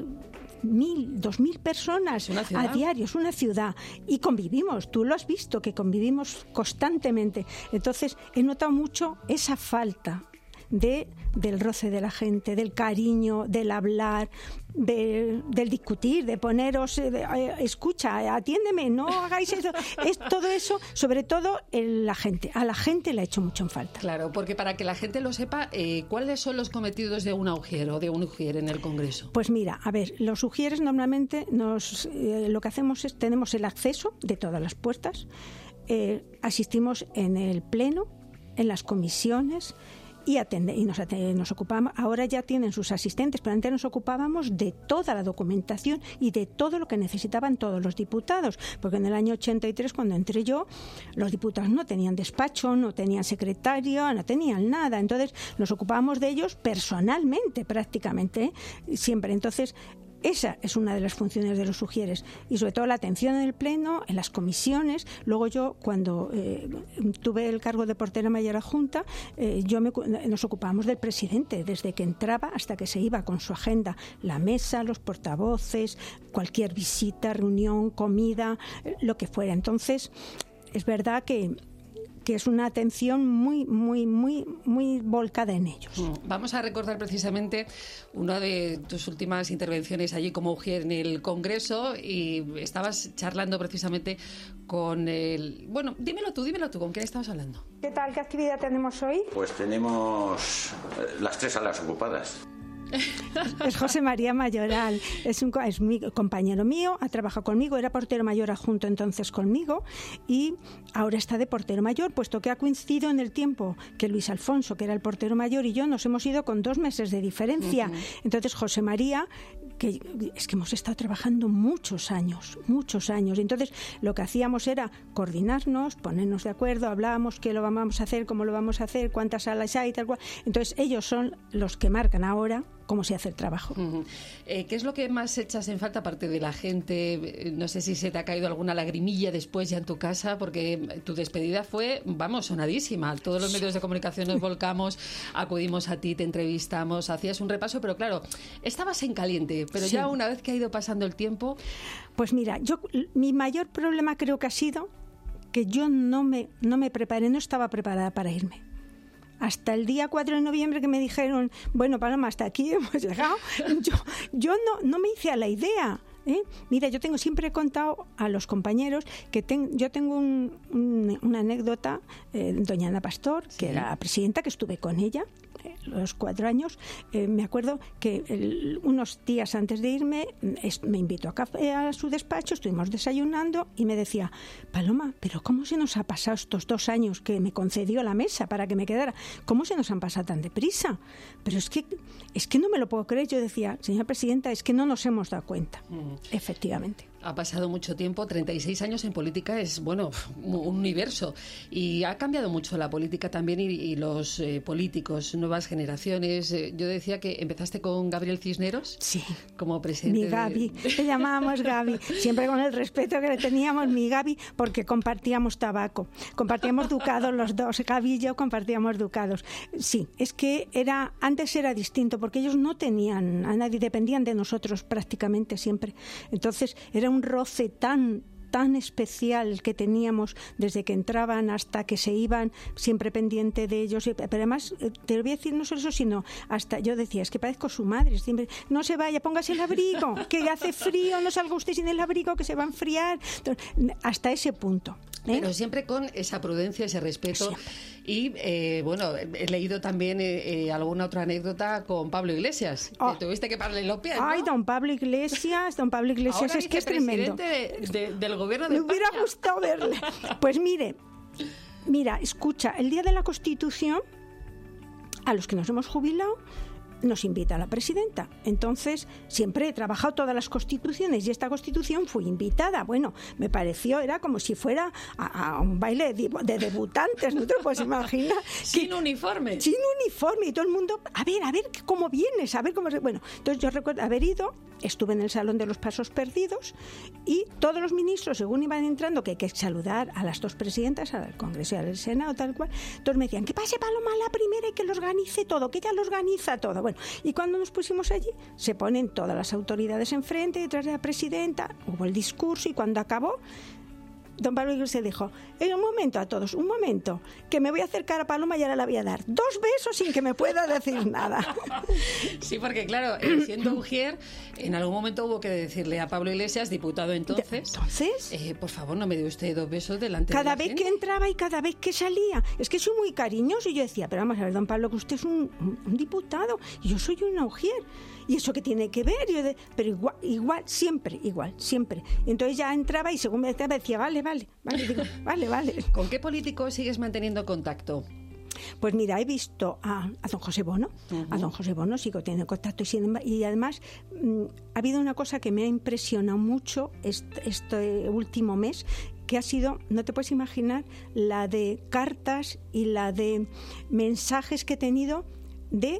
mil, dos mil personas a diario. Es una ciudad. Y convivimos. Tú lo has visto, que convivimos constantemente. Entonces, he notado mucho esa falta de, del roce de la gente, del cariño, del hablar, de, del discutir, de poneros, de, eh, escucha, atiéndeme, no hagáis eso. Es todo eso, sobre todo en la gente. A la gente le ha hecho mucho en falta. Claro, porque para que la gente lo sepa, eh, ¿cuáles son los cometidos de un ujier o de un ujier en el Congreso? Pues mira, a ver, los ujieres normalmente nos, eh, lo que hacemos es, tenemos el acceso de todas las puertas, eh, asistimos en el pleno, en las comisiones, y, atende, y nos, atende, nos ocupamos, ahora ya tienen sus asistentes, pero antes nos ocupábamos de toda la documentación y de todo lo que necesitaban todos los diputados, porque en el año ochenta y tres, cuando entré yo, los diputados no tenían despacho, no tenían secretario, no tenían nada, entonces nos ocupábamos de ellos personalmente prácticamente, ¿eh? Siempre. Entonces, esa es una de las funciones de los sugieres y sobre todo la atención en el pleno, en las comisiones. Luego yo, cuando eh, tuve el cargo de portera mayor adjunta, eh, yo me, nos ocupábamos del presidente desde que entraba hasta que se iba con su agenda, la mesa, los portavoces, cualquier visita, reunión, comida, eh, lo que fuera. Entonces, es verdad que que es una atención muy, muy, muy, muy volcada en ellos. Vamos a recordar precisamente una de tus últimas intervenciones allí como ujier en el Congreso y estabas charlando precisamente con el... Bueno, dímelo tú, dímelo tú, ¿con quién estabas hablando? ¿Qué tal? ¿Qué actividad tenemos hoy? Pues tenemos las tres salas ocupadas. Es José María Mayoral, es, un, es mi compañero mío, ha trabajado conmigo, era portero mayor adjunto entonces conmigo y ahora está de portero mayor, puesto que ha coincidido en el tiempo que Luis Alfonso, que era el portero mayor, y yo nos hemos ido con dos meses de diferencia. Uh-huh. Entonces José María, que es que hemos estado trabajando muchos años, muchos años, entonces lo que hacíamos era coordinarnos, ponernos de acuerdo, hablábamos qué lo vamos a hacer, cómo lo vamos a hacer, cuántas salas hay, tal cual. Entonces ellos son los que marcan ahora cómo se hace el trabajo. Uh-huh. Eh, ¿Qué es lo que más echas en falta, aparte de la gente? No sé si se te ha caído alguna lagrimilla después ya en tu casa, porque tu despedida fue, vamos, sonadísima. Todos los medios de comunicación nos volcamos, acudimos a ti, te entrevistamos, hacías un repaso, pero claro, estabas en caliente, pero sí. Ya una vez que ha ido pasando el tiempo... Pues mira, yo mi mayor problema creo que ha sido que yo no me, no me preparé, no estaba preparada para irme. Hasta el día cuatro de noviembre que me dijeron, bueno, Paloma, hasta aquí hemos llegado, yo, yo no, no me hice a la idea. ¿eh? Mira, yo tengo siempre he contado a los compañeros que ten, yo tengo un, un, una anécdota, eh, doña Ana Pastor, sí. que era la presidenta, que estuve con ella eh, los cuatro años. Eh, me acuerdo que el, unos días antes de irme es, me invitó a, café, a su despacho, estuvimos desayunando y me decía, Paloma, pero ¿cómo se nos ha pasado estos dos años que me concedió la mesa para que me quedara? ¿Cómo se nos han pasado tan deprisa? Pero es que, es que no me lo puedo creer. Yo decía, señora presidenta, es que no nos hemos dado cuenta. Mm. Efectivamente. Ha pasado mucho tiempo, treinta y seis años en política es, bueno, un universo. Y ha cambiado mucho la política también y, y los eh, políticos, nuevas generaciones. Eh, yo decía que empezaste con Gabriel Cisneros. Sí. Como presidente. Mi Gabi, de... le llamábamos Gabi, siempre con el respeto que le teníamos, mi Gabi, porque compartíamos tabaco. Compartíamos ducados los dos, Gabi y yo compartíamos ducados. Sí, es que era antes era distinto, porque ellos no tenían a nadie, dependían de nosotros prácticamente siempre. Entonces, era un roce tan tan especial que teníamos desde que entraban hasta que se iban, siempre pendiente de ellos. Pero además, te lo voy a decir no solo eso, sino hasta yo decía, es que parezco su madre, siempre, no se vaya, póngase el abrigo, que hace frío, no salga usted sin el abrigo, que se va a enfriar. Entonces, hasta ese punto. ¿eh? Pero siempre con esa prudencia, ese respeto. Siempre. Y, eh, bueno, he leído también eh, alguna otra anécdota con Pablo Iglesias. Oh. Que tuviste que pararle los pies, ¿no? Ay, don Pablo Iglesias, don Pablo Iglesias, ahora es que es tremendo. De, de, del gobierno de Me hubiera España. gustado verle. Pues mire, mira, escucha, el día de la Constitución, a los que nos hemos jubilado, nos invita a la presidenta. Entonces, siempre he trabajado todas las constituciones y esta constitución fui invitada. Bueno, me pareció, era como si fuera a, a un baile de, de debutantes, ¿no te lo puedes imaginar? Sin que, uniforme. Sin uniforme y todo el mundo, a ver, a ver cómo vienes, a ver cómo... Bueno, entonces yo recuerdo haber ido, estuve en el Salón de los Pasos Perdidos y todos los ministros, según iban entrando, que hay que saludar a las dos presidentas, al Congreso y al Senado, tal cual, todos me decían, que pase Paloma la primera y que lo organice todo, que ella lo organiza todo. Bueno, y cuando nos pusimos allí, se ponen todas las autoridades enfrente, detrás de la presidenta, hubo el discurso y cuando acabó, don Pablo Iglesias dijo, en un momento a todos, un momento, que me voy a acercar a Paloma y ahora la voy a dar dos besos sin que me pueda decir nada. Sí, porque claro, siendo ujier, en algún momento hubo que decirle a Pablo Iglesias, diputado entonces, ¿entonces? Eh, por favor, no me dé usted dos besos delante cada de la vez gente. Que entraba y cada vez que salía. Es que soy muy cariñoso y yo decía, pero vamos a ver, don Pablo, que usted es un, un, un diputado y yo soy una ujier. ¿Y eso qué tiene que ver? Yo de, pero igual, igual, siempre, igual, siempre. Y entonces ya entraba y según me decía, vale, vale, vale, digo, vale, vale. ¿Con qué políticos sigues manteniendo contacto? Pues mira, he visto a, a don José Bono, uh-huh. a don José Bono sigo teniendo contacto y, y además mmm, ha habido una cosa que me ha impresionado mucho este, este último mes, que ha sido, no te puedes imaginar, la de cartas y la de mensajes que he tenido de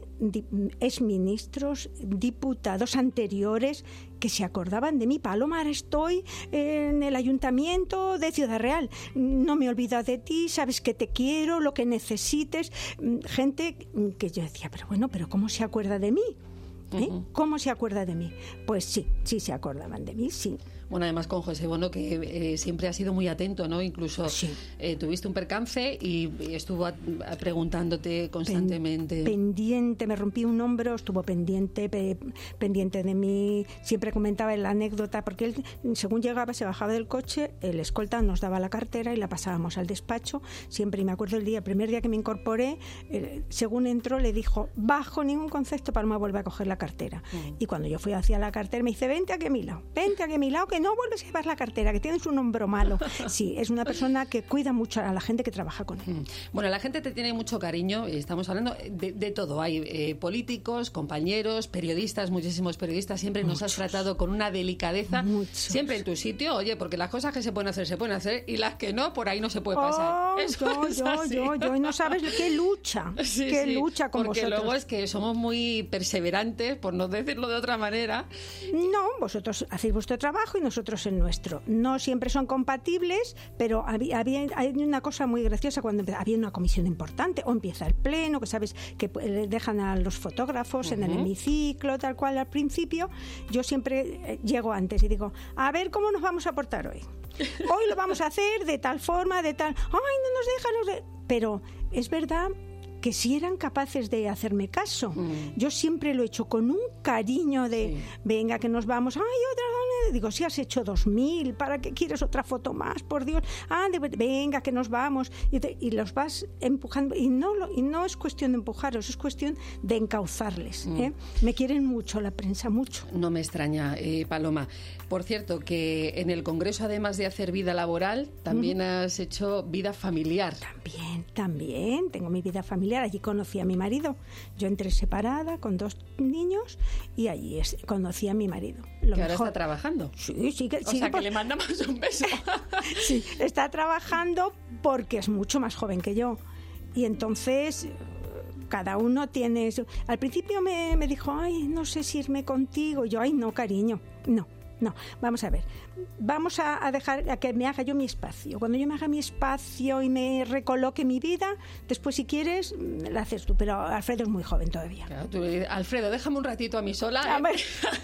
exministros, diputados anteriores que se acordaban de mí. Paloma, ahora estoy en el ayuntamiento de Ciudad Real, no me he olvidado de ti, sabes que te quiero, lo que necesites. Gente que yo decía, pero bueno, pero ¿cómo se acuerda de mí? ¿Eh? Uh-huh. ¿Cómo se acuerda de mí? Pues sí, sí se acordaban de mí, sí. Bueno, además con José Bono, que eh, siempre ha sido muy atento, ¿no? Incluso sí. eh, tuviste un percance y, y estuvo a, a preguntándote constantemente. Pen, pendiente, me rompí un hombro, estuvo pendiente, pe, pendiente de mí. Siempre comentaba la anécdota, porque él, según llegaba, se bajaba del coche, el escolta nos daba la cartera y la pasábamos al despacho. Siempre, y me acuerdo el día, el primer día que me incorporé, eh, según entró, le dijo, bajo ningún concepto, Paloma, vuelve a coger la cartera. Mm. Y cuando yo fui hacia la cartera, me dice, vente aquí a mi lado, vente aquí a mi lado, que no vuelves a llevar la cartera, que tienes un hombro malo. Sí, es una persona que cuida mucho a la gente que trabaja con él. Bueno, la gente te tiene mucho cariño, estamos hablando de, de todo. Hay eh, políticos, compañeros, periodistas, muchísimos periodistas. Siempre Muchos. Nos has tratado con una delicadeza. Muchos. Siempre en tu sitio, oye, porque las cosas que se pueden hacer, se pueden hacer, y las que no, por ahí no se puede pasar. Oh, yo, yo, yo, yo, y no sabes qué lucha, sí, qué sí, lucha con porque vosotros. Luego es que somos muy perseverantes, por no decirlo de otra manera. No, vosotros hacéis vuestro trabajo y nosotros el nuestro. No siempre son compatibles, pero había, había, hay una cosa muy graciosa cuando había una comisión importante, o empieza el pleno, que sabes que dejan a los fotógrafos uh-huh. en el hemiciclo, tal cual al principio. Yo siempre llego antes y digo, a ver cómo nos vamos a portar hoy. Hoy lo vamos a hacer de tal forma, de tal... ¡Ay, no nos dejan! Nos de... Pero es verdad que si eran capaces de hacerme caso. Mm. Yo siempre lo he hecho con un cariño de, sí. venga, que nos vamos, ay, otra, digo, si has hecho dos mil, ¿para qué quieres otra foto más? Por Dios, ah, de, venga, que nos vamos, y, te, y los vas empujando, y no, lo, y no es cuestión de empujaros, es cuestión de encauzarles. Mm. ¿eh? Me quieren mucho la prensa, mucho. No me extraña, eh, Paloma. Por cierto, que en el Congreso, además de hacer vida laboral, también mm. has hecho vida familiar. También, también, tengo mi vida familiar. Allí conocí a mi marido. Yo entré separada con dos niños y allí es, conocí a mi marido. Lo ¿Que ahora mejor. Está trabajando? Sí, sí. Que, o sí, sea, por... que le mandamos un beso. Sí, está trabajando porque es mucho más joven que yo. Y entonces... cada uno tiene... Al principio me, me dijo, ay, no sé si irme contigo. Y yo, ay, no, cariño, no. No, vamos a ver, vamos a, a dejar a que me haga yo mi espacio. Cuando yo me haga mi espacio y me recoloque mi vida, después si quieres, la haces tú. Pero Alfredo es muy joven todavía. Claro, tú, Alfredo, déjame un ratito a mí sola. ¿eh?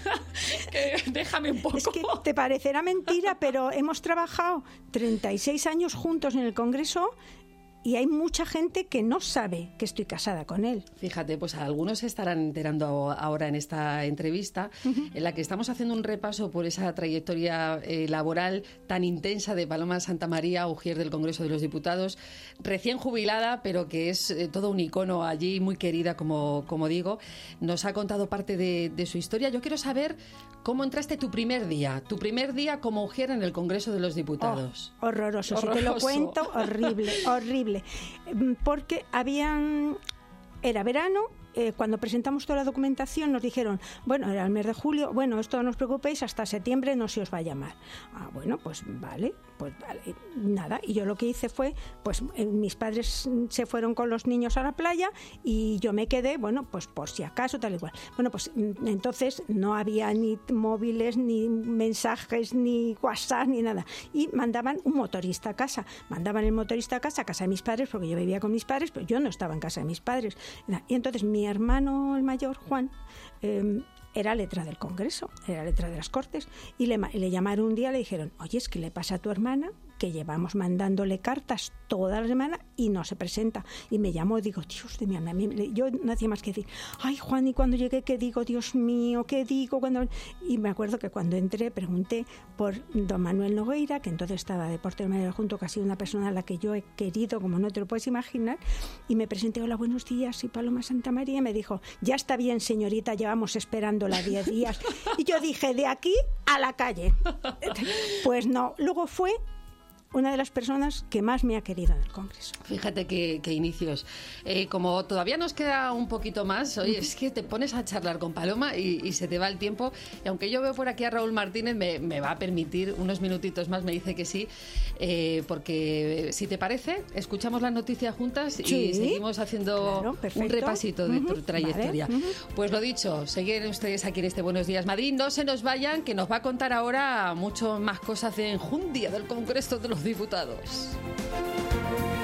que déjame un poco. Es que te parecerá mentira, pero hemos trabajado treinta y seis años juntos en el Congreso. Y hay mucha gente que no sabe que estoy casada con él. Fíjate, pues algunos se estarán enterando ahora en esta entrevista, uh-huh. en la que estamos haciendo un repaso por esa trayectoria eh, laboral tan intensa de Paloma Santamaría, ujier del Congreso de los Diputados, recién jubilada, pero que es eh, todo un icono allí, muy querida, como, como digo. Nos ha contado parte de, de su historia. Yo quiero saber cómo entraste tu primer día, tu primer día como ujier en el Congreso de los Diputados. Oh, horroroso, horroroso, si te lo cuento, horrible, horrible. Porque habían... Era verano, eh, cuando presentamos toda la documentación nos dijeron, bueno, era el mes de julio, bueno, esto no os preocupéis, hasta septiembre no se os va a llamar. Ah, bueno, pues vale, pues vale, nada. Y yo lo que hice fue, pues eh, mis padres se fueron con los niños a la playa y yo me quedé, bueno, pues por si acaso, tal y cual. Bueno, pues entonces no había ni móviles, ni mensajes, ni WhatsApp, ni nada. Y mandaban un motorista a casa. Mandaban el motorista a casa, a casa de mis padres, porque yo vivía con mis padres, pero yo no estaba en casa de mis padres. Y entonces mi hermano, el mayor, Juan, eh, era letra del Congreso, era letra de las Cortes, y le, le llamaron un día, le dijeron, oye, es que le pasa a tu hermana que llevamos mandándole cartas toda la semana y no se presenta. Y me llamó y digo, Dios de mi alma, yo no hacía más que decir, ay, Juan, y cuando llegué, ¿qué digo? Dios mío, ¿qué digo? Cuando... Y me acuerdo que cuando entré pregunté por don Manuel Nogueira, que entonces estaba de portero mayor junto, que ha sido una persona a la que yo he querido, como no te lo puedes imaginar, y me presenté, hola, buenos días, soy Paloma Santamaría, y me dijo, ya está bien, señorita, llevamos esperándola diez días. Y yo dije, de aquí a la calle. Pues no, luego fue una de las personas que más me ha querido en el Congreso. Fíjate qué, qué inicios. Eh, como todavía nos queda un poquito más, oye, es que te pones a charlar con Paloma y, y se te va el tiempo. Y aunque yo veo por aquí a Raúl Martínez, me, me va a permitir unos minutitos más, me dice que sí, eh, porque si te parece, escuchamos las noticias juntas y Sí, seguimos haciendo claro, un repasito de tu Ujú, trayectoria. vale, ujú. Pues lo dicho, seguir ustedes aquí en este Buenos Días Madrid. No se nos vayan, que nos va a contar ahora mucho más cosas de enjundia del Congreso de los Diputados.